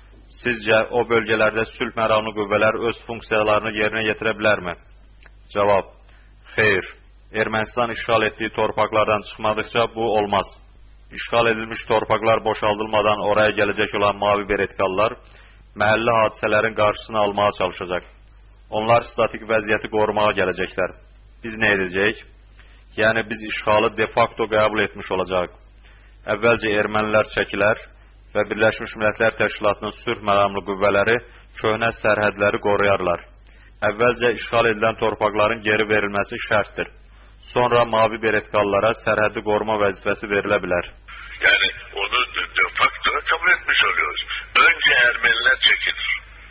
Sizcə o bölgələrdə sülh məramlı qüvvələr öz funksiyalarını yerinə yetirə bilərmi? Cavab. Xeyr. Ermənistan işgal etdiyi torpaqlardan çıxmadıkça bu olmaz. İşgal edilmiş torpaqlar boşaldılmadan oraya gələcək olan mavi beretkallar məhəlli hadisələrin qarşısını almağa çalışacaq. Onlar statik vəziyyəti qorumağa gələcəklər. Biz nə edəcəyik? Yəni biz işğalı de facto qəbul etmiş olacaq. Əvvəlcə ermənilər çəkilər və Birləşmiş Millətlər Təşkilatının sülh məramlı qüvvələri köhnə sərhədləri qoruyarlar. Əvvəlcə işğal edilən torpaqların geri verilməsi şərtdir. Sonra mavi beretkallara sərhəddi qoruma vəzifəsi verilə bilər. Yani onu de facto kabul etmiş oluyoruz. Önce Ermeniler çekilir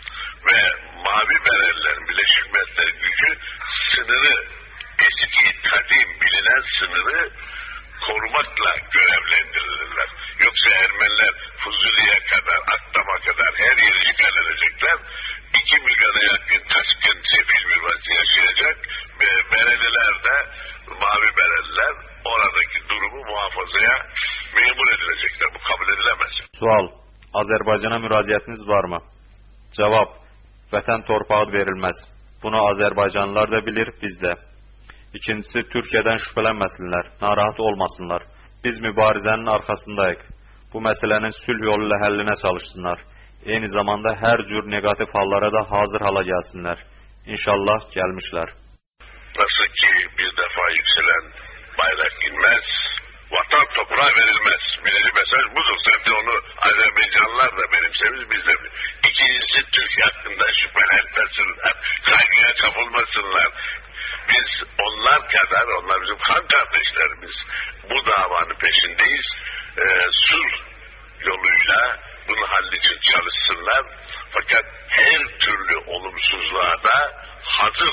ve mavi berelilerin Birleşmiş Milletler gücü sınırı, eski kadim bilinen sınırı korumakla görevlendirilirler. Yoksa Ermeniler Fuzuli'ye kadar, Akdam'a kadar her yeri işgal edecekler. iki milyona yakın taşkın sefil bir vaziyet yaşayacak ve bereliler de, mavi bereliler oradaki durumu muhafazaya memur edilecekler. Bu kabul edilemez. Sual. Azərbaycana müraciətiniz varmı? Cavab. Vətən torpağı verilməz. Bunu Azərbaycanlılar da bilir, biz də. İkincisi, Türkiyədən şübhələnməsinlər, narahat olmasınlar. Biz mübarizənin arxasındayıq. Bu məsələnin sülh yolu ilə həllinə çalışsınlar. Eyni zamanda hər cür negativ hallara da hazır hala gəlsinlər. İnşallah gəlmişlər. Nasıl ki bir defa yükselen bayrak inmez, vatan toprağa verilmez. Birinci mesaj budur. Sen de onu Azerbaycanlılar da benimsemiz, biz de. İkincisi Türkiye hakkında şüphelenmesinler, kaygıya kapılmasınlar. Biz onlar kadar, onlar bizim kan kardeşlerimiz. Bu davanın peşindeyiz. Ee, sulh yoluyla bunun halli için çalışsınlar. Fakat her türlü olumsuzluğa da hazır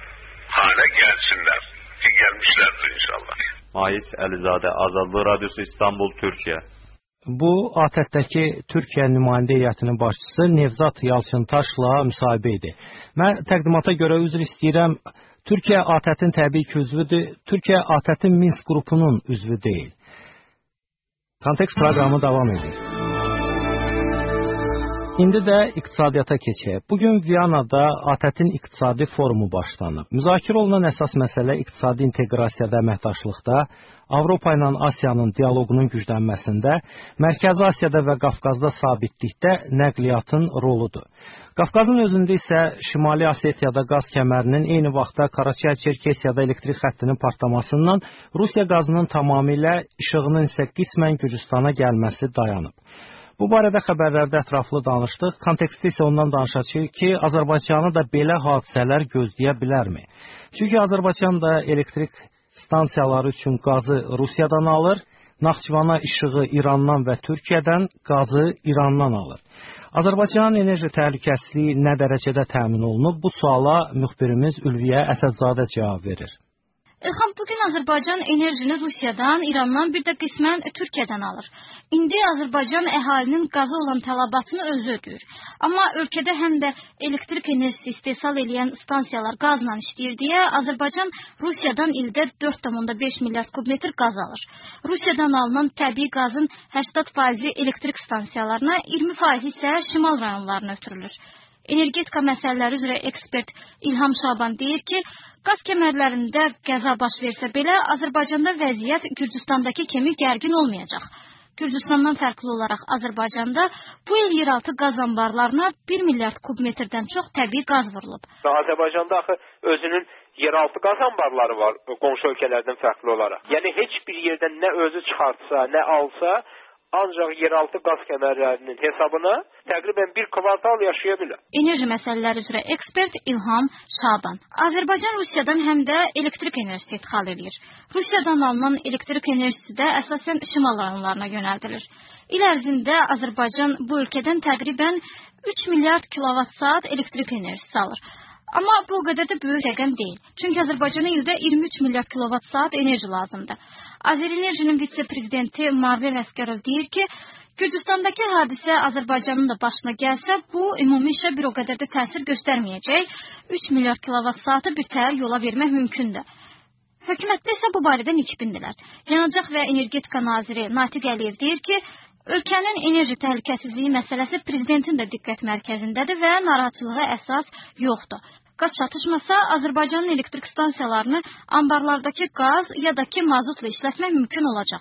hale gelsinler. Ki gelmişlerdir inşallah. Mais Əlizadə, Azadlıq Radiosu İstanbul, Türkiyə. Bu, A T T-dəki Türkiyə nümayəndə heyətinin başçısı Nevzat Yalçıntaşla müsahibə idi. Mən təqdimata görə üzr istəyirəm. Türkiyə A T T-in təbii ki üzvüdür. Türkiyə A T T-in Minsk qrupunun üzvü deyil. Kontekst proqramı davam edir. İndi də iqtisadiyyata keçək. Bugün Viyanada A T T-in iqtisadi forumu başlanıb. Müzakirə olunan əsas məsələ iqtisadi inteqrasiyada, əməkdaşlıqda, Avropa ilə Asiyanın dialoqunun güclənməsində, Mərkəzi Asiyada və Qafqazda sabitlikdə nəqliyyatın roludur. Qafqazın özündə isə Şimali Osetiyada qaz kəmərinin eyni vaxtda Karaçay-Çerkesiyada elektrik xəttinin partlamasından Rusiya qazının tamamilə, işığının isə qismən Gürcüstana gəlməsi dayanıb. Bu barədə xəbərlərdə ətraflı danışdıq. Kontekstdə isə ondan danışacağıq ki, Azərbaycanı da belə hadisələr gözləyə bilərmi? Çünki Azərbaycan da elektrik stansiyaları üçün qazı Rusiyadan alır, Naxçıvana işığı İrandan və Türkiyədən, qazı İrandan alır. Azərbaycanın enerji təhlükəsizliyi nə dərəcədə təmin olunub? Bu suala müxbirimiz Ülviyə Əsədzadə cavab verir. İlham, bugün Azərbaycan enerjini Rusiyadan, İrandan, bir də qismən Türkiyədən alır. İndi Azərbaycan əhalinin qaza olan tələbatını özü ödəyir. Amma ölkədə həm də elektrik enerjisi istehsal edən stansiyalar qazla işləyir deyə Azərbaycan Rusiyadan ildə dörd nöqtə beş milyard kubmetr qaz alır. Rusiyadan alınan təbii qazın səksən faizi elektrik stansiyalarına, iyirmi faizi isə şimal rayonlarına ötürülür. Energetika məsələləri üzrə ekspert İlham Şaban deyir ki, qaz kəmərlərində qəza baş versə belə Azərbaycanda vəziyyət Gürcüstandakı kimi gərgin olmayacaq. Gürcüstandan fərqli olaraq Azərbaycanda bu il yeraltı qaz anbarlarına bir milyard kubmetrdən çox təbii qaz vurulub. Azərbaycanda axı özünün yeraltı qaz anbarları var qonşu ölkələrdən fərqli olaraq. Yəni heç bir yerdən nə özü çıxartsa, nə alsa, ancaq yeraltı qaz kəmərlərinin hesabına təqribən bir kvartal yaşaya bilər. Enerji məsələləri üzrə ekspert İlham Şaban. Azərbaycan Rusiyadan həm də elektrik enerjisi ixal edir. Rusiyadan alınan elektrik enerjisi də əsasən şimal rayonlarına yönəldilir. İl ərzində Azərbaycan bu ölkədən təqribən üç milyard kilovat saat elektrik enerjisi alır. Amma bu o qədər də böyük rəqəm deyil. Çünki Azərbaycana ildə iyirmi üç milyard kilovat saat enerji lazımdır. Azərenerjinin vitse-prezidenti Marvel Əsgərov deyir ki, Gürcüstandakı hadisə Azərbaycanın da başına gəlsə, bu ümumi işə bir o qədər də təsir göstərməyəcək. üç milyard kilovat saatı bir təhər yola vermək mümkündür. Hökumətdə isə bu barədə nikbindirlər. Yanacaq və Energetika naziri Natiq Əliyev deyir ki, ölkənin enerji təhlükəsizliyi məsələsi prezidentin də diqqət mərkəzindədir və narahatçılığa əsas yoxdur. Qaz çatışmasa, Azərbaycanın elektrik stansiyalarını ambarlardakı qaz ya da ki mazotla işlətmək mümkün olacaq.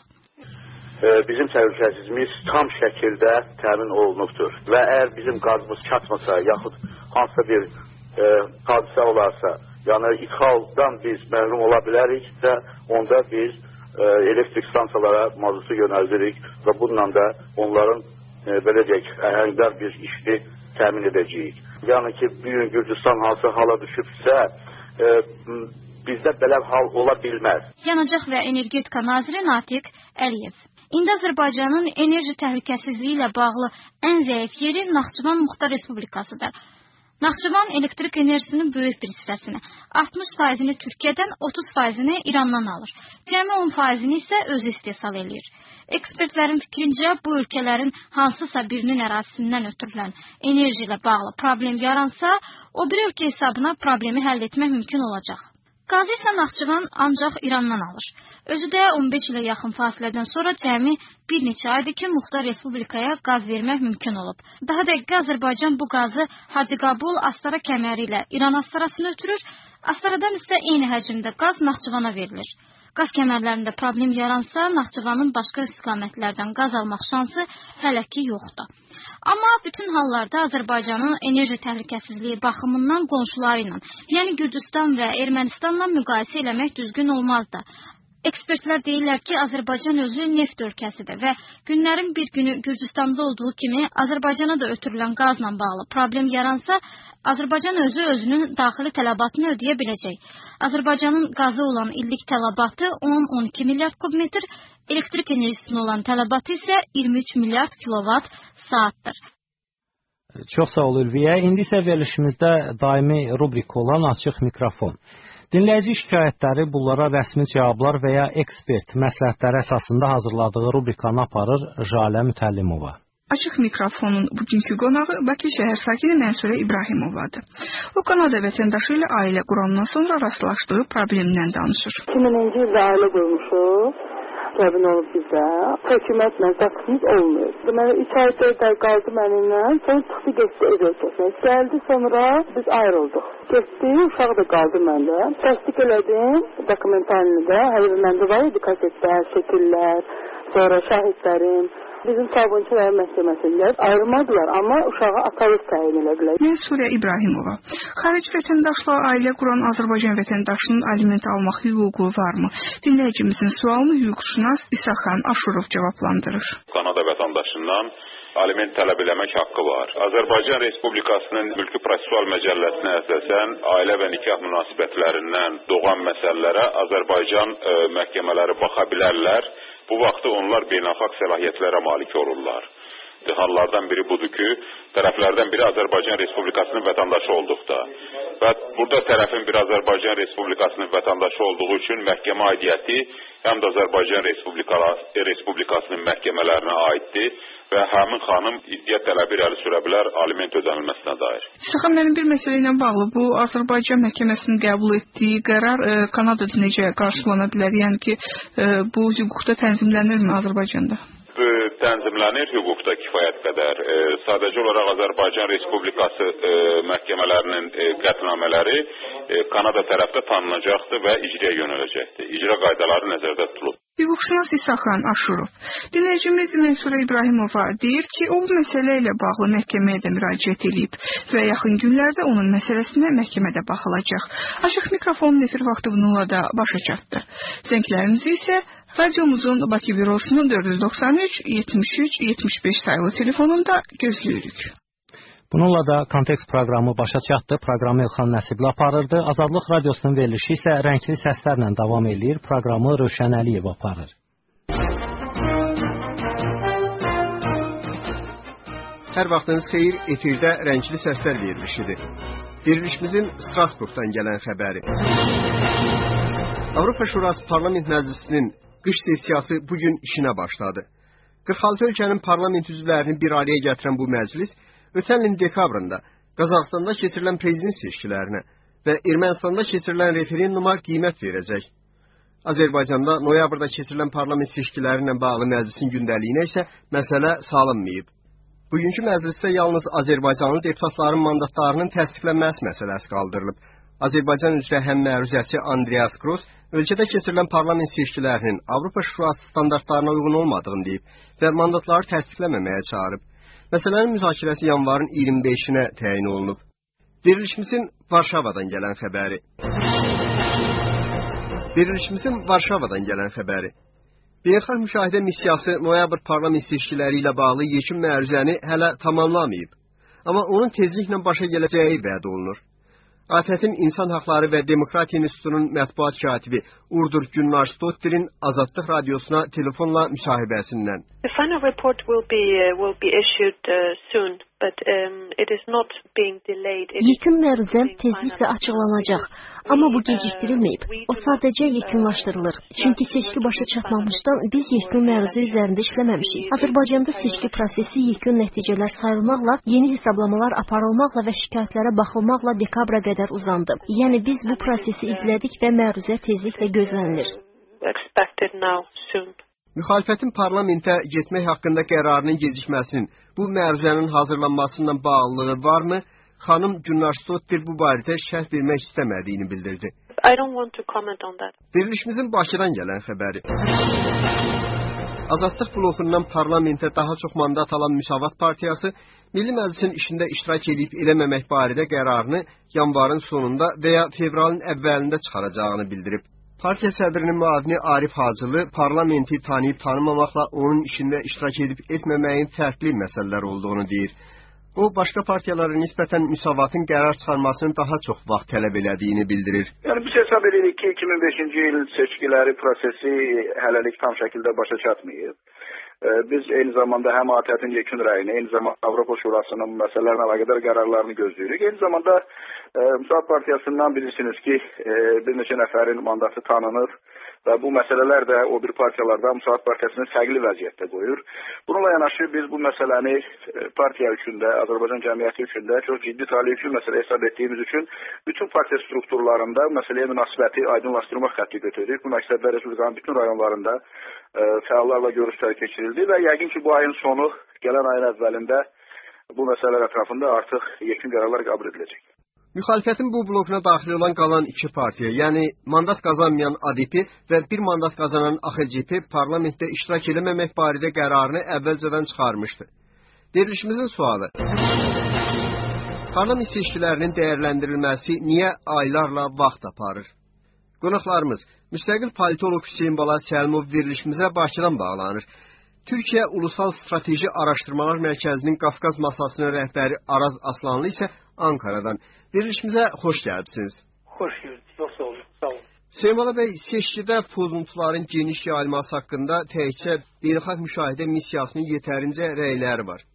Bizim təhlükəsizliyimiz tam şəkildə təmin olunubdur və əgər bizim qazımız çatmasa, yaxud hansısa bir e, hadisə olarsa, yəni ixaldan biz məhrum ola bilərik və onda biz e, elektrik stansiyalara mazotu yönəldirik və bununla da onların e, belə deyək, əhəngdar bir işini təmin edəcəyik. Yəni ki, bir gün Gürcüstan hansı hala düşübsə, e, bizdə belə hal ola bilməz. Yanacaq və Energetika naziri Natiq Əliyev. İndi Azərbaycanın enerji təhlükəsizliyi ilə bağlı ən zəif yeri Naxçıvan Muxtar Respublikasıdır. Naxçıvan elektrik enerjisinin böyük bir hissəsini, altmış faizini Türkiyədən, otuz faizini İrandan alır. Cəmi on faizini isə özü istehsal edir. Ekspertlərin fikrincə, bu ölkələrin hansısa birinin ərazisindən ötürülən enerji ilə bağlı problem yaransa, o bir ölkə hesabına problemi həll etmək mümkün olacaq. Qazı isə Naxçıvan ancaq İrandan alır. Özü də on beş ilə yaxın fasilədən sonra cəmi bir neçə aydır ki, Muxtar Respublikaya qaz vermək mümkün olub. Daha dəqiq Azərbaycan bu qazı Hacı Qabul Astara kəməri ilə İran Astarasını ötürür, Astaradan isə eyni həcmdə qaz Naxçıvana verilir. Qaz kəmərlərində problem yaransa, Naxçıvanın başqa istiqamətlərdən qaz almaq şansı hələ ki yoxdur. Amma bütün hallarda Azərbaycanın enerji təhlükəsizliyi baxımından qonşuları ilə, yəni Gürcüstan və Ermənistanla müqayisə eləmək düzgün olmazdı. Ekspertlər deyirlər ki, Azərbaycan özü neft ölkəsidir və günlərin bir günü Gürcüstanda olduğu kimi Azərbaycana da ötürülən qazla bağlı problem yaransa, Azərbaycan özü özünün daxili tələbatını ödəyə biləcək. Azərbaycanın qazı olan illik tələbatı on on iki milyard kubmetr, elektrik enerjisinin olan tələbatı isə iyirmi üç milyard kilovat saatdır. Çox sağ ol Ülviyə. İndi isə verilişimizdə daimi rubrik olan açıq mikrofon. Dinləyici şikayətləri bunlara rəsmi cavablar və ya ekspert məsləhətləri əsasında hazırladığı rubrikanı aparır Jalə Mütəllimova. Açıq mikrofonun bugünkü qonağı Bakı şəhər sakini Mənsurə İbrahimovadır. O Kanada vətəndaşı ilə ailə qurandan sonra rastlaşdığı problemdən danışır. iki minci ildə ailə qurmuşuq. Təbin olub bizə. Hökumətlə zaktımız olmuyor. Deməli, üç ay, dörd ay qaldı mənimlə. Sonra çıxdı, getdi ev ölkəsinə. Gəldi, sonra biz ayrıldıq. Getdi, uşaq da qaldı məndə. Təsdiq elədim dokumentalini də. Hələ məndə var idi kasetlər, şəkillər, sonra şahidlərim. Bizim Sabunçular məhkəməsində ayrılmadılar, amma uşağa atalıq təyin elədilər. Mənsurə İbrahimova. Xarici vətəndaşla ailə quran Azərbaycan vətəndaşının aliment almaq hüququ varmı? Dinləyicimizin sualını hüquqşünas İsaxan Aşurov cavablandırır. Kanada vətəndaşından aliment tələb eləmək haqqı var. Azərbaycan Respublikasının mülki prosessual məcəlləsinə əsasən ailə və nikah münasibətlərindən doğan məsələlərə Azərbaycan ə, məhkəmələri baxa bilərlər. Bu vaxtda onlar beynəlxalq səlahiyyətlərə malik olurlar. hallardan biri budur ki, tərəflərdən biri Azərbaycan Respublikasının vətəndaşı olduqda və burada tərəfin bir Azərbaycan Respublikasının vətəndaşı olduğu üçün məhkəmə aidiyyəti həm də Azərbaycan Respublikasının məhkəmələrinə aiddir və həmin xanım iddia tələbi irəli sürə bilər aliment ödənilməsinə dair. Saxan, mənim bir məsələ ilə bağlı, bu Azərbaycan məhkəməsinin qəbul etdiyi qərar e, Kanadada necə qarşılana bilər? Yəni ki, e, bu hüquqda tənzimlənirmi Azərbaycanda? Bu tənzimlənir hüquqda kifayət qədər. E, sadəcə olaraq Azərbaycan Respublikası e, məhkəmələrinin e, qətnamələri e, Kanada tərəfdə tanınacaqdır və icraya yönələcəkdir. İcra qaydaları nəzərdə tutulub. Hüquqşünas İsaxan Aşurov, dinləyicimiz Mənsura İbrahimova deyir ki, o bu məsələ ilə bağlı məhkəməyə də müraciət edib və yaxın günlərdə onun məsələsinə məhkəmədə baxılacaq. Açıq mikrofonun efir vaxtı bununla da başa çatdı. Zənglərinizi isə radiomuzun Bakı bürosunun dörd yüz doxsan üç yetmiş üç yetmiş beş sayılı telefonunda gözləyirik. Bununla da Kontekst proqramı başa çatdı. Proqramı İlxan Nəsibli aparırdı. Azadlıq Radiosunun verilişi isə rəngli səslərlə davam edir. Proqramı Rövşən Əliyev aparır. Hər vaxtınız xeyir, efirdə rəngli səslər verilişidir. Verilişimizin Strasburqdan gələn xəbəri. Avropa Şurası Parlament Məclisinin qış sessiyası bugün işinə başladı. qırx altı ölkənin parlament üzvlərini bir araya gətirən bu məclis ötən ilin dekabrında Qazaxstanda keçirilən prezident seçkilərinə və Ermənistanda keçirilən referenduma qiymət verəcək. Azərbaycanda noyabrda keçirilən parlament seçkiləri ilə bağlı məclisin gündəliyinə isə məsələ salınmayıb. Bugünkü məclisdə yalnız Azərbaycanlı deputatların mandatlarının təsdiqlənməsi məsələsi qaldırılıb. Azərbaycan üzrə həm məruzəçi Andreas Gross ölkədə keçirilən parlament seçkilərinin Avropa Şurası standartlarına uyğun olmadığını deyib və mandatları təsdiqləməməyə çağırıb. Məsələnin müzakirəsi yanvarın iyirmi beşinə təyin olunub. Verilişimizin Varşavadan gələn xəbəri. Verilişimizin Varşavadan gələn xəbəri. Beynəlxalq müşahidə missiyası noyabr parlament seçkiləri ilə bağlı yekun məruzəni hələ tamamlamayıb. Amma onun tezliklə başa gələcəyi vəd olunur. A F F-in İnsan Haqları və Demokratiya İnstitutunun mətbuat katibi Urdur Günnar Stottir'in Azadlıq Radiosuna telefonla müsahibəsindən. The final report will be uh, will be issued uh, soon, but um, it is not being delayed. Yekun məruzə tezliklə açıqlanacaq, amma bu gecikdirilməyib. O sadəcə yekunlaşdırılır. Çünki seçki başa çatmamışdan biz yekun məruzə üzərində işləməmişik. Azərbaycanda seçki prosesi yekun nəticələr sayılmaqla, yeni hesablamalar aparılmaqla və şikayətlərə baxılmaqla dekabra qədər uzandı. Yəni biz bu prosesi izlədik və məruzə tezliklə gözlənilir. Expected now soon. Müxalifətin parlamentə getmək haqqında qərarının gecikməsinin bu məruzənin hazırlanmasından bağlılığı varmı? Xanım Günnar Stottir bu barədə şərh vermək istəmədiyini bildirdi. I don't want to comment on that. Verilişimizin Bakıdan gələn xəbəri. Azadlıq blokundan parlamentə daha çox mandat alan Müsavat Partiyası Milli Məclisin işində iştirak edib eləməmək barədə qərarını yanvarın sonunda və ya fevralın əvvəlində çıxaracağını bildirib. Partiya sədrinin müavini Arif Hacılı parlamenti tanıyıb tanımamaqla onun işində iştirak edib etməməyin fərqli məsələlər olduğunu deyir. O, başqa partiyalara nisbətən Müsavatın qərar çıxarmasının daha çox vaxt tələb elədiyini bildirir. Yəni biz hesab edirik ki, iki min beşinci il seçkiləri prosesi hələlik tam şəkildə başa çatmayıb. Biz eyni zamanda həm A T F-in yekun rəyini, eyni zamanda Avropa Şurasının məsələlərlə əlaqədar qərarlarını gözləyirik. Eyni zamanda e, Müsavat Partiyasından bilirsiniz ki, e, bir neçə nəfərin mandatı tanınır və bu məsələlər də o bir partiyalarda Müsavat Partiyasını fərqli vəziyyətdə qoyur. Bununla yanaşı biz bu məsələni partiya üçün də, Azərbaycan cəmiyyəti üçün də çox ciddi talihli məsələ hesab etdiyimiz üçün bütün partiya strukturlarında məsələyə münasibəti aydınlaşdırmaq xətti götürdük. Bu məqsədlə Respublikanın bütün rayonlarında e, fəallarla görüşlər keçirildi və yəqin ki, bu ayın sonu, gələn ayın əvvəlində bu məsələlər ətrafında artıq yekun qərarlar qəbul ediləcək. Müxalifətin bu blokuna daxil olan qalan iki partiya, yəni mandat qazanmayan A D P və bir mandat qazanan A X C P parlamentdə iştirak eləməmək barədə qərarını əvvəlcədən çıxarmışdı. Verilişimizin sualı. Parlament seçkilərinin dəyərləndirilməsi niyə aylarla vaxt aparır? Qonaqlarımız müstəqil politolog Hüseyn Bala Səlmov verilişimizə Bakıdan bağlanır. Türkiyə Ulusal Strateji Araşdırmalar Mərkəzinin Qafqaz masasının rəhbəri Araz Aslanlı isə Ankara'dan. Verilişimizə xoş gəlibsiniz. Xoş gördük. Çox sağ olun. Sağ olun. Hüseyn Bala bəy, seçkidə pozuntuların geniş yayılması haqqında təkcə beynəlxalq müşahidə missiyasının yetərincə rəyləri var.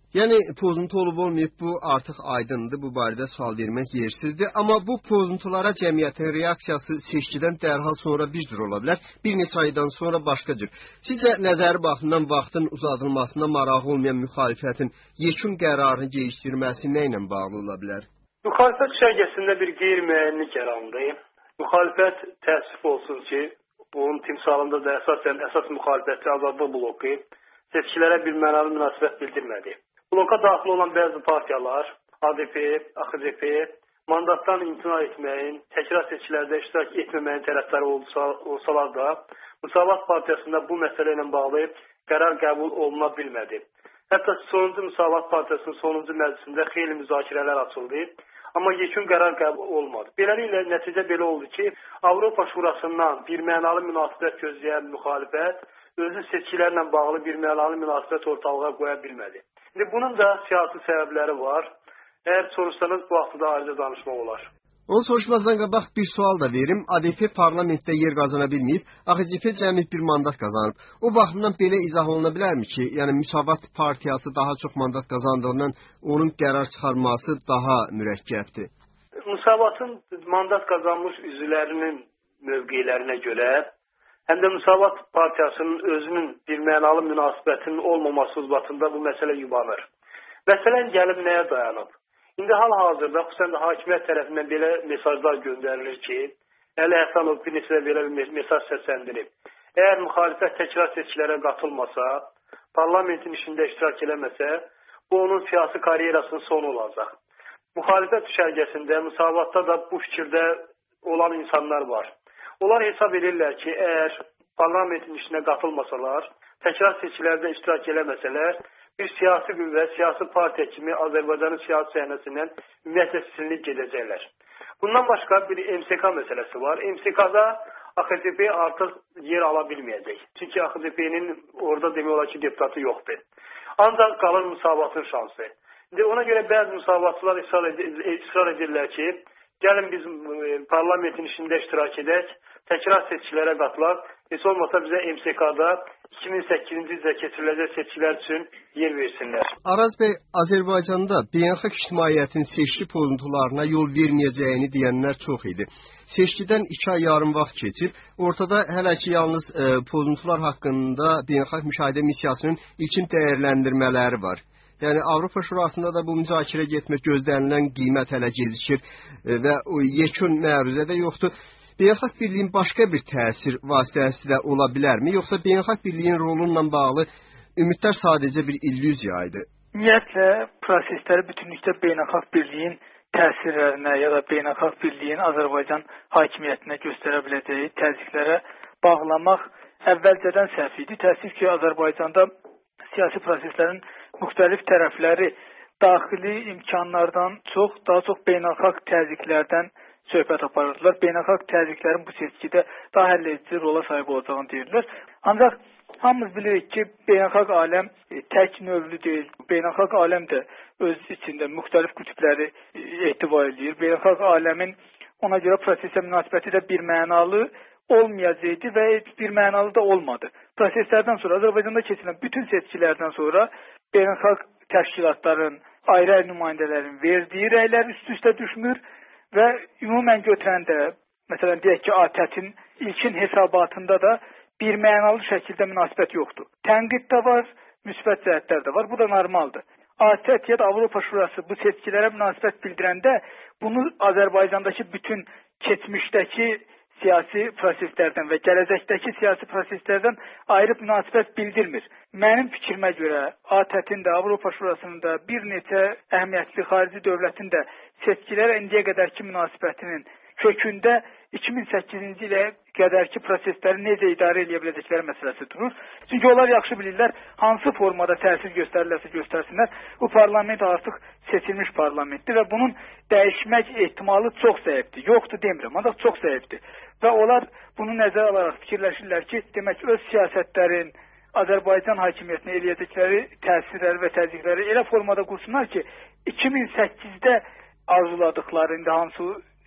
Yəni pozuntu olub olmayıb bu artıq aydındır, bu barədə sual vermək yersizdir. Amma bu pozuntulara cəmiyyətin reaksiyası seçkidən dərhal sonra bir cür ola bilər, bir neçə aydan sonra başqa cür. Sizcə nəzəri baxımdan vaxtın uzadılmasına marağı olmayan müxalifətin yekun qərarını gecikdirməsi nə ilə bağlı ola bilər? Müxalifət düşərgəsində bir qeyri-müəyyənlik yarandı. Müxalifət təəssüf olsun ki, bunun timsalında da əsasən əsas müxalifətçi Azadlıq bloku seçkilərə bir mənalı münasibət bildirmədi. Bloka daxil olan bəzi partiyalar, A D P, A X C P, mandatdan imtina etməyin, təkrar seçkilərdə iştirak etməməyin tərəfləri olsalar da, Müsavat Partiyasında bu məsələ ilə bağlı qərar qəbul oluna bilmədi. Hətta sonuncu Müsavat Partiyasının sonuncu məclisində xeyli müzakirələr açıldı, amma yekun qərar qəbul olmadı. Beləliklə, nəticə belə oldu ki, Avropa Şurasından bir mənalı münasibət gözləyən müxalifət özü seçkilərlə bağlı bir mənalı münasibət ortalığa qoya bilmədi. İndi bunun da siyasi səbəbləri var. Əgər soruşsanız, bu vaxtda ayrıca danışmaq olar. Onu soruşmazdan qabaq bir sual da verim. A D P parlamentdə yer qazana bilməyib, A X C P cəmi bir mandat qazanıb. O baxımdan belə izah oluna bilərmi ki, yəni Müsavat Partiyası daha çox mandat qazandığından onun qərar çıxarması daha mürəkkəbdir? Müsavatın mandat qazanmış üzvlərinin mövqelərinə görə həm də Müsavat Partiyasının özünün bir mənalı münasibətinin olmaması uzbatında bu məsələ yubanır. Məsələn, gəlib nəyə dayanıb? İndi hal-hazırda xüsusən də hakimiyyət tərəfindən belə mesajlar göndərilir ki, Əli Həsənov bir neçə belə bir mesaj səsləndirib. Əgər müxalifət təkrar seçkilərə qatılmasa, parlamentin işində iştirak eləməsə, bu onun siyasi karyerasının sonu olacaq. Müxalifət düşərgəsində, Müsavatda da bu fikirdə olan insanlar var. Onlar hesab edirlər ki, əgər parlamentin işinə qatılmasalar, təkrar seçkilərdə iştirak eləməsələr, bir siyasi qüvvə, siyasi partiya kimi Azərbaycanın siyasi səhnəsindən ümumiyyətlə silinib gedəcəklər. Bundan başqa bir M S K məsələsi var. M S K-da A X C P artıq yer ala bilməyəcək. Çünki A X C P-nin orada demək olar ki, deputatı yoxdur. Ancaq qalır Müsavatın şansı. İndi ona görə bəzi müsavatçılar israr, edir, israr edirlər ki, gəlin biz parlamentin işində iştirak edək, təkrar seçkilərə qatılaq, heç olmasa bizə M S K-da iki min səkkizinci ildə keçiriləcək seçkilər üçün yer versinlər. Araz bəy, Azərbaycanda beynəlxalq ictimaiyyətin seçki pozuntularına yol verməyəcəyini deyənlər çox idi. Seçkidən iki ay yarım vaxt keçib, ortada hələ ki yalnız e, pozuntular haqqında beynəlxalq müşahidə missiyasının ilkin dəyərləndirmələri var. Yəni Avropa Şurasında da bu müzakirə getmək gözlənilən qiymət hələ gecikir və o yekun məruzə də yoxdur. Beynəlxalq birliyin başqa bir təsir vasitəsi də ola bilərmi? Yoxsa beynəlxalq birliyin rolunla bağlı ümidlər sadəcə bir illüziya idi? Ümumiyyətlə, prosesləri bütünlükdə beynəlxalq birliyin təsirlərinə ya da beynəlxalq birliyin Azərbaycan hakimiyyətinə göstərə biləcəyi təzyiqlərə bağlamaq əvvəlcədən səhv idi. Təəssüf ki, Azərbaycanda siyasi proseslərin müxtəlif tərəfləri daxili imkanlardan çox, daha çox beynəlxalq təzyiqlərdən söhbət aparırdılar. Beynəlxalq təzyiqlərin bu seçkidə daha həlledici rola sahib olacağını deyirlər. Ancaq hamımız bilirik ki, beynəlxalq aləm tək növlü deyil. Beynəlxalq aləm də öz içində müxtəlif qütbləri ehtiva edir. Beynəlxalq aləmin ona görə prosesə münasibəti də bir mənalı olmayacaqdı və bir mənalı da olmadı. Proseslərdən sonra, Azərbaycanda keçirilən bütün seçkilərdən sonra beynəlxalq təşkilatların, ayrı nümayəndələrin verdiyi rəylər üst-üstə düşmür və ümumən götürəndə, məsələn, deyək ki, A T Ə-tin ilkin hesabatında da bir mənalı şəkildə münasibət yoxdur. Tənqid də var, müsbət cəhətlər də var, bu da normaldır. A T Ə ya da Avropa Şurası bu seçkilərə münasibət bildirəndə bunu Azərbaycandakı bütün keçmişdəki siyasi proseslərdən və gələcəkdəki siyasi proseslərdən ayrı münasibət bildirmir. Mənim fikrimə görə A T Ə-tin də, Avropa Şurasının da, bir neçə əhəmiyyətli xarici dövlətin də seçkilərə indiyə qədərki münasibətinin kökündə iki min səkkizinci ilə qədərki prosesləri necə idarə edə biləcəkləri məsələsi durur. Çünki onlar yaxşı bilirlər, hansı formada təsir göstərirlərsə göstərsinlər, bu parlament artıq seçilmiş parlamentdir və bunun dəyişmək ehtimalı çox zəifdir. Yoxdur demirəm, ancaq çox zəifdir. Və onlar bunu nəzərə alaraq fikirləşirlər ki, demək öz siyasətlərin Azərbaycan hakimiyyətinə eləyəcəkləri təsirləri və təzyiqləri elə formada qursunlar ki, iki min səkkizdə arzuladıqları indi hansı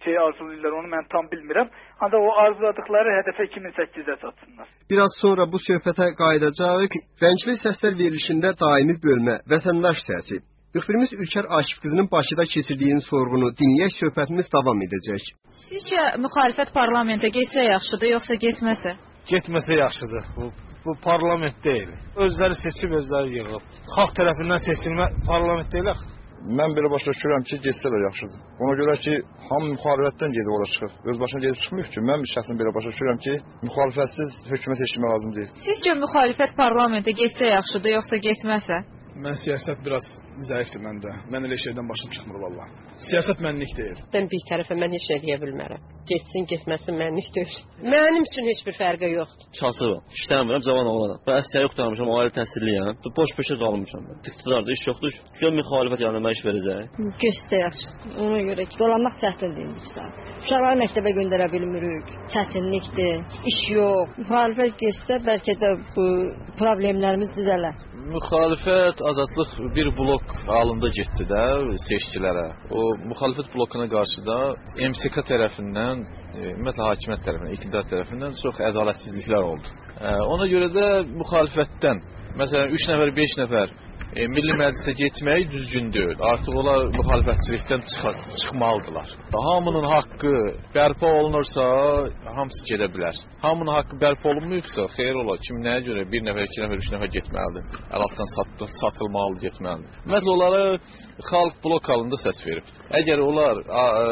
şey arzulayırlar, onu mən tam bilmirəm. Ancaq o arzuladıkları hədəfə iki min səkkizdə çatsınlar. Biraz sonra bu söhbətə qayıdacağıq. Rəngli səslər verilişində daimi bölmə, vətəndaş səsi. Müxbirimiz Ülkər Akif qızının Bakıda keçirdiyi sorğunu dinləyək, söhbətimiz davam edəcək. Sizcə müxalifət parlamentə getsə yaxşıdır, yoxsa getməsə? Getməsə yaxşıdır. Bu, bu parlament deyil. Özləri seçib, özləri yığıb. Xalq tərəfindən seçilmə parlament deyil axı. Mən belə başa düşürəm ki, getsələr yaxşıdır. Ona görə ki, hamı müxalifətdən gedib ora çıxır. Öz başına gedib çıxmır ki, mən şəxsən belə başa düşürəm ki, müxalifətsiz hökumət seçilmək lazım deyil. Sizcə müxalifət parlamentə getsə yaxşıdır, yoxsa getməsə? Mən siyasət biraz zəifdir məndə. Mən elə şeydən başım çıxmır valla. Siyasət mənlik deyil. Mən bir tərəfə mən heç nə deyə bilmərəm. Getsin, getməsin mənlik deyil. Mənim üçün heç bir fərqi yoxdur. Kasıbam. İşləmirəm, cavan oğlanam. Ben əsgəri yoxdurmuşam, ailə təhsilliyəm. Bu boş peşə qalmışam. İqtidarda iş yoxdur. Gör müxalifət yanıma iş verəcək. Göstər. Ona görə ki, dolanmaq çətindir indi. Uşaqları məktəbə göndərə bilmirik. Çətinlikdir. İş yox. Müxalifət getsə bəlkə də bu problemlərimiz düzələr. Müxalifət azadlıq bir blok halında getdi də seçkilərə. O müxalifət blokuna qarşı da M S K tərəfindən, ümumiyyətlə hakimiyyət tərəfindən, iqtidar tərəfindən çox ədalətsizliklər oldu. Ona görə də müxalifətdən, məsələn üç nəfər, beş nəfər E, Milli Məclisə getməyi düzgün deyil. Artıq onlar müxalifətçilikdən çıx çıxmalıdırlar. Hamının haqqı bərpa olunursa, hamısı gedə bilər. Hamının haqqı bərpa olunmayıbsa, xeyir olar. Kim nəyə görə bir nəfər, iki nəfər, üç nəfər getməlidir. Əl altdan satdı, satılmalıdır, getməlidir. Ümumiyyətlə, onlara xalq blok halında səs verib. Əgər onlar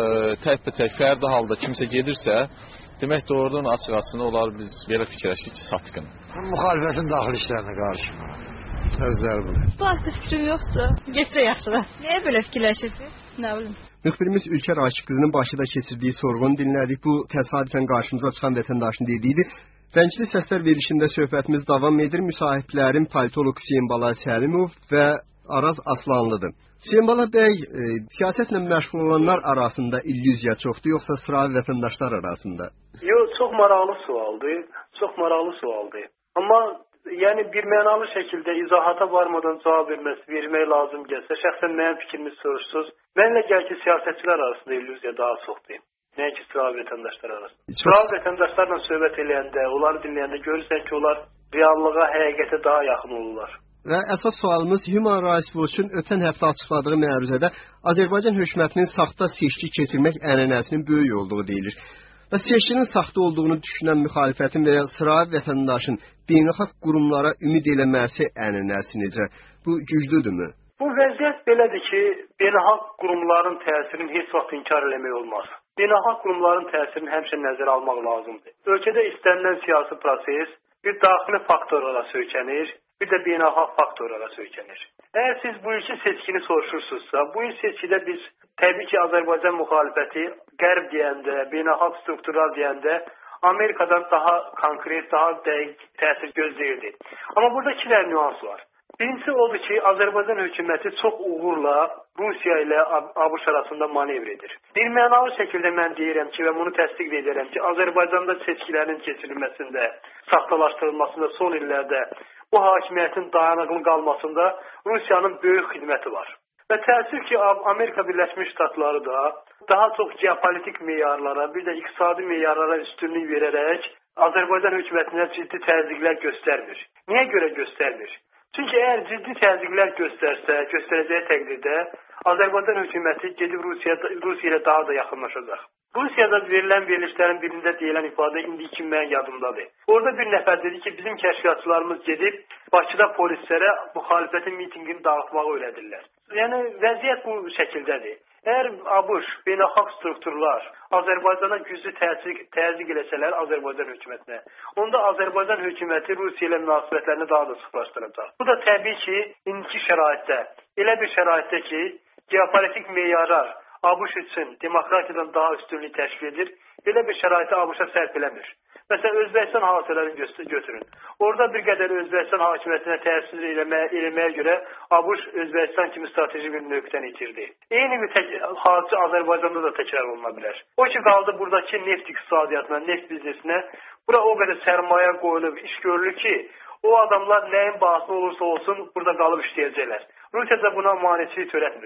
tək-tək fərdi halda kimsə gedirsə, demək də oradan açıq-açığına onlar biz belə fikirləşik ki, satqın. Müxalifətin daxili işlərinə qarşı. Özləri bilir. Bu haqda fikrim yoxdur. Getsə yaxşıdır. Nəyə belə fikirləşirsiniz? Nə bilim. Müxbirimiz Ülkər Akif qızının Bakıda keçirdiyi sorğunu dinlədik. Bu təsadüfən qarşımıza çıxan vətəndaşın dediydi. Rəngli səslər verilişində söhbətimiz davam edir. Müsahiblərin politoloq Hüseyn Bala Səlimov və Araz Aslanlıdır. Hüseyn Bala bəy, e, siyasətlə məşğul olanlar arasında illüziya çoxdur, yoxsa sıravi vətəndaşlar arasında? Yox, çox maraqlı sualdır. Çox maraqlı sualdır. Amma yəni bir mənalı şəkildə izahata varmadan cavab verməsi, vermək lazım gəlsə, şəxsən mənim fikrimi soruşsuz, mənlə gəl ki, siyasətçilər arasında illüziya daha çoxdur. Nəinki sıravi vətəndaşlar arasında. Sıravi vətəndaşlarla söhbət eləyəndə, onları dinləyəndə görürsən ki, onlar reallığa, həqiqətə daha yaxın olurlar. Və əsas sualımız Human Rights Watch-un ötən həftə açıqladığı məruzədə Azərbaycan hökumətinin saxta seçki keçirmək ənənəsinin böyük olduğu deyilir. Və seçkinin saxta olduğunu düşünən müxalifətin və ya sıravi vətəndaşın beynəlxalq qurumlara ümid eləməsi ənənəsi necə? Bu güclüdürmü? Bu vəziyyət belədir ki, beynəlxalq qurumların təsirini heç vaxt inkar eləmək olmaz. Beynəlxalq qurumların təsirini həmişə nəzərə almaq lazımdır. Ölkədə istənilən siyasi proses bir daxili faktorlara söykənir, bir də beynəlxalq faktorlara söykənir. Əgər siz bu ilki seçkini soruşursunuzsa, bu il seçkidə biz təbii ki, Azərbaycan müxalifəti qərb deyəndə, beynəlxalq strukturlar deyəndə Amerikadan daha konkret, daha dəqiq təsir gözləyirdi. Amma burada iki dənə nüans var. Birincisi odur ki, Azərbaycan hökuməti çox uğurla Rusiya ilə ABŞ arasında manevr edir. Bir mənalı şəkildə mən deyirəm ki, və bunu təsdiq edirəm ki, Azərbaycanda seçkilərin keçirilməsində, saxtalaşdırılmasında son illərdə bu hakimiyyətin dayanıqlı qalmasında Rusiyanın böyük xidməti var. Və təəssüf ki, Amerika Birləşmiş Ştatları da daha çox geopolitik meyarlara, bir də iqtisadi meyarlara üstünlük verərək Azərbaycan hökumətinə ciddi təzyiqlər göstərmir. Niyə görə göstərmir? Çünki əgər ciddi təzyiqlər göstərsə, göstərəcəyi təqdirdə Azərbaycan hökuməti gedib Rusiya, Rusiya ilə daha da yaxınlaşacaq. Rusiyada verilən verilişlərin birində deyilən ifadə indiki mən yadımdadır. Orada bir nəfər dedi ki, bizim kəşfiyyatçılarımız gedib Bakıda polislərə müxalifətin mitingini dağıtmağı öyrədirlər. Yəni vəziyyət bu şəkildədir. Əgər ABŞ, beynəlxalq strukturlar Azərbaycana güclü təzyiq, təzyiq eləsələr Azərbaycan hökumətinə, onda Azərbaycan hökuməti Rusiya ilə münasibətlərini daha da sıxlaşdıracaq. Bu da təbii ki, indiki şəraitdə, elə bir şəraitdə ki, geopolitik meyarlar ABŞ üçün demokratiyadan daha üstünlük təşkil edir, belə bir şəraiti ABŞ-a sərf eləmir. Məsələn, Özbəkistan hadisələrini götürün. Orada bir qədər Özbəkistan hakimiyyətinə təsir eləməyə, eləməyə görə ABŞ Özbəkistan kimi strateji bir nöqtəni itirdi. Eyni bir hadisə Azərbaycanda da təkrar oluna bilər. O ki, qaldı buradakı neft iqtisadiyyatına, neft biznesinə, bura o qədər sərmayə qoyulub, iş görülür ki, o adamlar nəyin bahasına olursa olsun burada qalıb işləyəcəklər. Rusiya da buna maneçilik törətmir.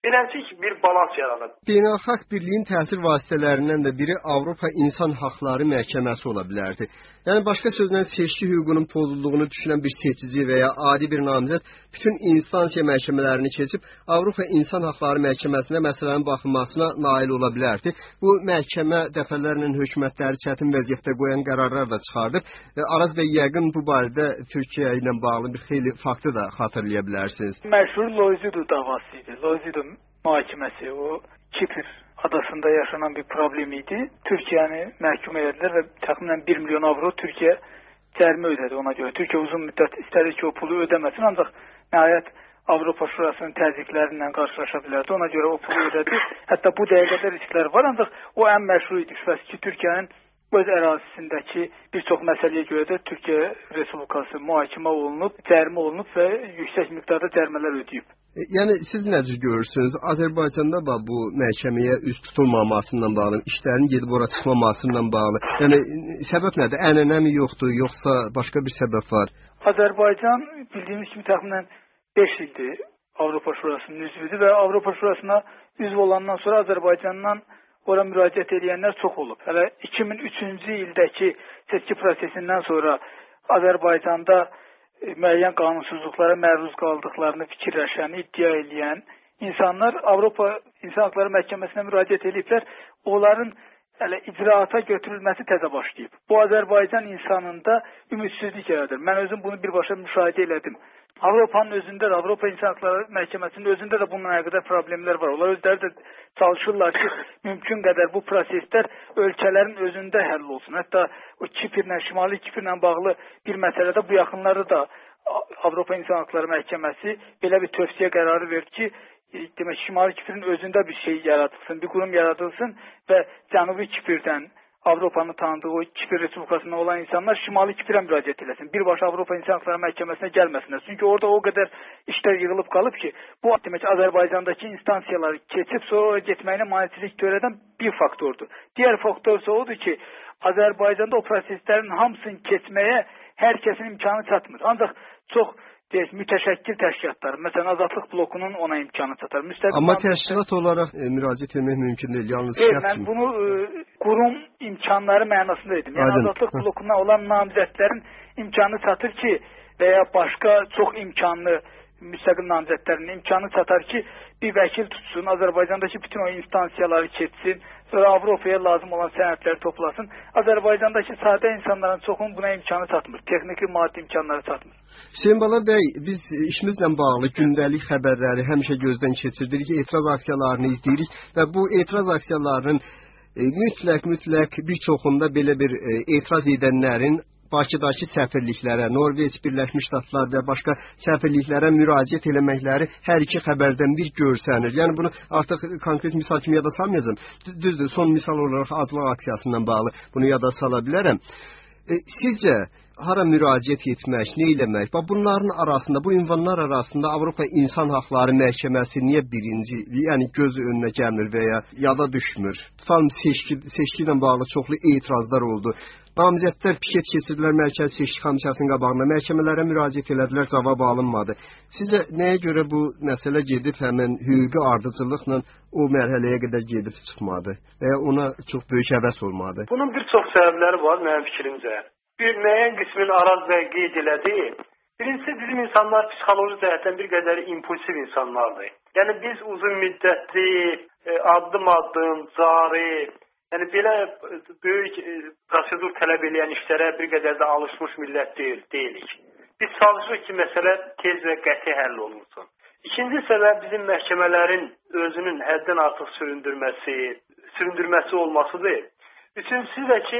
Beləncə bir balans yaranır. Beynəlxalq birliyin təsir vasitələrindən də biri Avropa İnsan Haqları Məhkəməsi ola bilərdi. Yəni başqa sözlə seçki hüququnun pozulduğunu düşünən bir seçici və ya adi bir namizəd bütün instansiya məhkəmələrini keçib Avropa İnsan Haqları Məhkəməsinə məsələnin baxılmasına nail ola bilərdi. Bu məhkəmə dəfələrlə hökumətləri çətin vəziyyətdə qoyan qərarlar da çıxardır. Araz bəy yəqin bu barədə Türkiyə ilə bağlı bir xeyli faktı da xatırlaya bilərsiniz. Məşhur Lozido davası idi. Lozido mühakiməsi, o Kipr adasında yaşanan bir problem idi. Türkiyəni məhkum edildilər və təxminən bir milyon avro Türkiyə cərimə ödədi ona görə. Türkiyə uzun müddət istədi ki, o pulu ödəməsin, ancaq nəhayət Avropa Şurasının təzyiqlərindən qarşılaşa bilərdi. Ona görə o pulu ödədi. Hətta bu dəqiqədə risklər var, ancaq o ən məşhur idi. Şübhəsiz ki, Türkiyənin öz ərazisindəki bir çox məsələyə görə də Türkiyə Respublikası mühakimə olunub, cərimə olunub və yüksək miqdarda cərimələr ödəyib. Yəni siz necə görürsünüz? Azərbaycanda bax bu məhkəməyə üst tutulmamasından bağlı, işlərin gedib ora çıxmamasından bağlı. Yəni səbəb nədir? Ənənəmi yoxdur, yoxsa başqa bir səbəb var? Azərbaycan bildiyimiz kimi təxminən beş ildir Avropa Şurasının üzvüdür və Avropa Şurasına üzv olandan sonra Azərbaycandan ora müraciət edənlər çox olub. Hələ iki min üçüncü ildəki seçki prosesindən sonra Azərbaycanda müəyyən qanunsuzluqlara məruz qaldıqlarını fikirləşən, iddia edən insanlar Avropa İnsan Haqları Məhkəməsinə müraciət ediblər. Onların hələ icraata götürülməsi təzə başlayıb. Bu Azərbaycan insanında ümidsizlik yaradır. Mən özüm bunu birbaşa müşahidə elədim. Avropanın özündə də, Avropa İnsan Haqları Məhkəməsinin özündə də bununla əlaqədar problemlər var. Onlar özləri də çalışırlar ki, mümkün qədər bu proseslər ölkələrin özündə həll olsun. Hətta o Kiprlə, Şimali Kiprlə bağlı bir məsələdə bu yaxınları da Avropa İnsan Haqları Məhkəməsi belə bir tövsiyə qərarı verdi ki, demək Şimali Kiprin özündə bir şey yaradılsın, bir qurum yaradılsın və Cənubi Kiprdən Avropanın tanıdığı o Kipr Respublikasında olan insanlar Şimali Kiprə müraciət eləsin. Birbaşa Avropa İnsan Haqları Məhkəməsinə gəlməsinlər. Çünki orada o qədər işlər yığılıb qalıb ki, bu demək Azərbaycandakı instansiyaları keçib sonra getməyinə maneçilik törədən bir faktordur. Digər faktor isə odur ki, Azərbaycanda o proseslərin hamısını keçməyə hər kəsin imkanı çatmır. Ancaq çox deyək, mütəşəkkil təşkilatlar, məsələn Azadlıq blokunun ona imkanı çatar. Müstəqil Amma təşkilat olaraq e, müraciət etmək mümkün deyil, yalnız deyil, şəxs. Mən bunu e, qurum imkanları mənasında dedim. Yəni Aydın. Azadlıq blokundan olan namizədlərin imkanı çatır ki, və ya başqa çox imkanlı müstəqil namizədlərin imkanı çatar ki, bir vəkil tutsun, Azərbaycandakı bütün o instansiyaları keçsin, sonra Avropaya lazım olan sənədləri toplasın. Azərbaycandakı sadə insanların çoxunun buna imkanı çatmır. Texniki, maddi imkanları çatmır. Hüseyin Bala bəy, biz işimizlə bağlı gündəlik xəbərləri həmişə gözdən keçirdirik, etiraz aksiyalarını izləyirik və bu etiraz aksiyalarının e, mütləq, mütləq bir çoxunda belə bir e, etiraz edənlərin Bakıdakı səfirliklərə, Norveç, Birləşmiş Ştatlar və başqa səfirliklərə müraciət eləməkləri hər iki xəbərdən bir görsənir. Yəni bunu artıq konkret misal kimi yada salmayacağım. Düzdür, son misal olaraq Azlıq aksiyasından bağlı bunu yada sala bilərəm. E, sizcə hara müraciət etmək, nə eləmək? Bax bunların arasında, bu ünvanlar arasında Avropa İnsan Haqları Məhkəməsi niyə birinci, yəni göz önünə gəlmir və ya yada düşmür? Tutalım seçki, seçki ilə bağlı çoxlu etirazlar oldu. Namizədlər piket keçirdilər Mərkəzi Seçki Komissiyasının qabağında, məhkəmələrə müraciət elədilər, cavab alınmadı. Sizcə nəyə görə bu məsələ gedib həmin hüquqi ardıcıllıqla o mərhələyə qədər gedib çıxmadı və ya ona çox böyük həvəs olmadı? Bunun bir çox səbəbləri var mənim fikrimcə. Bir müəyyən qismin Araz bəy qeyd elədi. Birincisi bizim insanlar psixoloji cəhətdən bir qədər impulsiv insanlardır. Yəni biz uzun müddətli, addım-addım, cari, yəni belə böyük prosedur tələb edən işlərə bir qədər də alışmış millət deyil, deyilik. Biz çalışırıq ki, məsələ tez və qəti həll olunsun. İkinci səbəb bizim məhkəmələrin özünün həddən artıq süründürməsi, süründürməsi olmasıdır. Üçüncüsü də ki,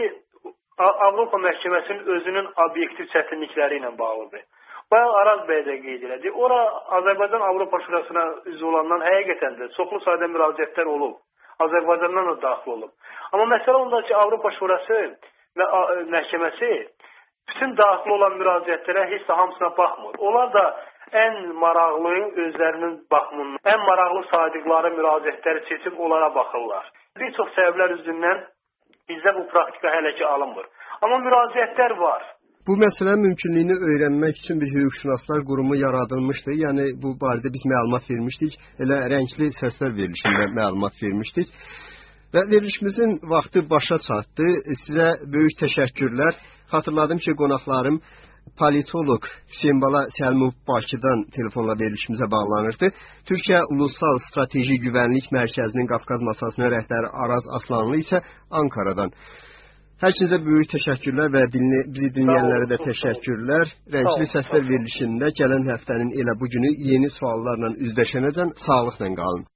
Avropa Məhkəməsinin özünün obyektiv çətinlikləri ilə bağlıdır. Bayaq Araz bəy də qeyd elədi. Ora Azərbaycan Avropa Şurasına üzv olandan həqiqətən də çoxlu sayda müraciətlər olub. Azərbaycandan da daxil olub. Amma məsələ onda ki, Avropa Şurası və məhkəməsi bütün daxil olan müraciətlərə heç də hamısına baxmır. Onlar da ən maraqlı özlərinin baxımından, ən maraqlı saydıqları müraciətləri seçib onlara baxırlar. Bir çox səbəblər üzündən bizdə bu praktika hələ ki alınmır. Amma müraciətlər var. Bu məsələnin mümkünlüyünü öyrənmək üçün bir hüquqşünaslar qurumu yaradılmışdı. Yəni bu barədə biz məlumat vermişdik. Elə rəngli səslər verilişində məlumat vermişdik. Və verilişimizin vaxtı başa çatdı. Sizə böyük təşəkkürlər. Xatırladım ki, qonaqlarım politoloq Hüseynbala Səlimov Bakıdan telefonla verilişimizə bağlanırdı. Türkiyə Ulusal Strateji Güvənlik Mərkəzinin Qafqaz masasının rəhbəri Araz Aslanlı isə Ankaradan. Hər ikinizə böyük təşəkkürlər və dinli, bizi dinləyənlərə də təşəkkürlər. Rəngli səslər verilişində gələn həftənin elə bu günü yeni suallarla üzləşənəcən sağlıqla qalın.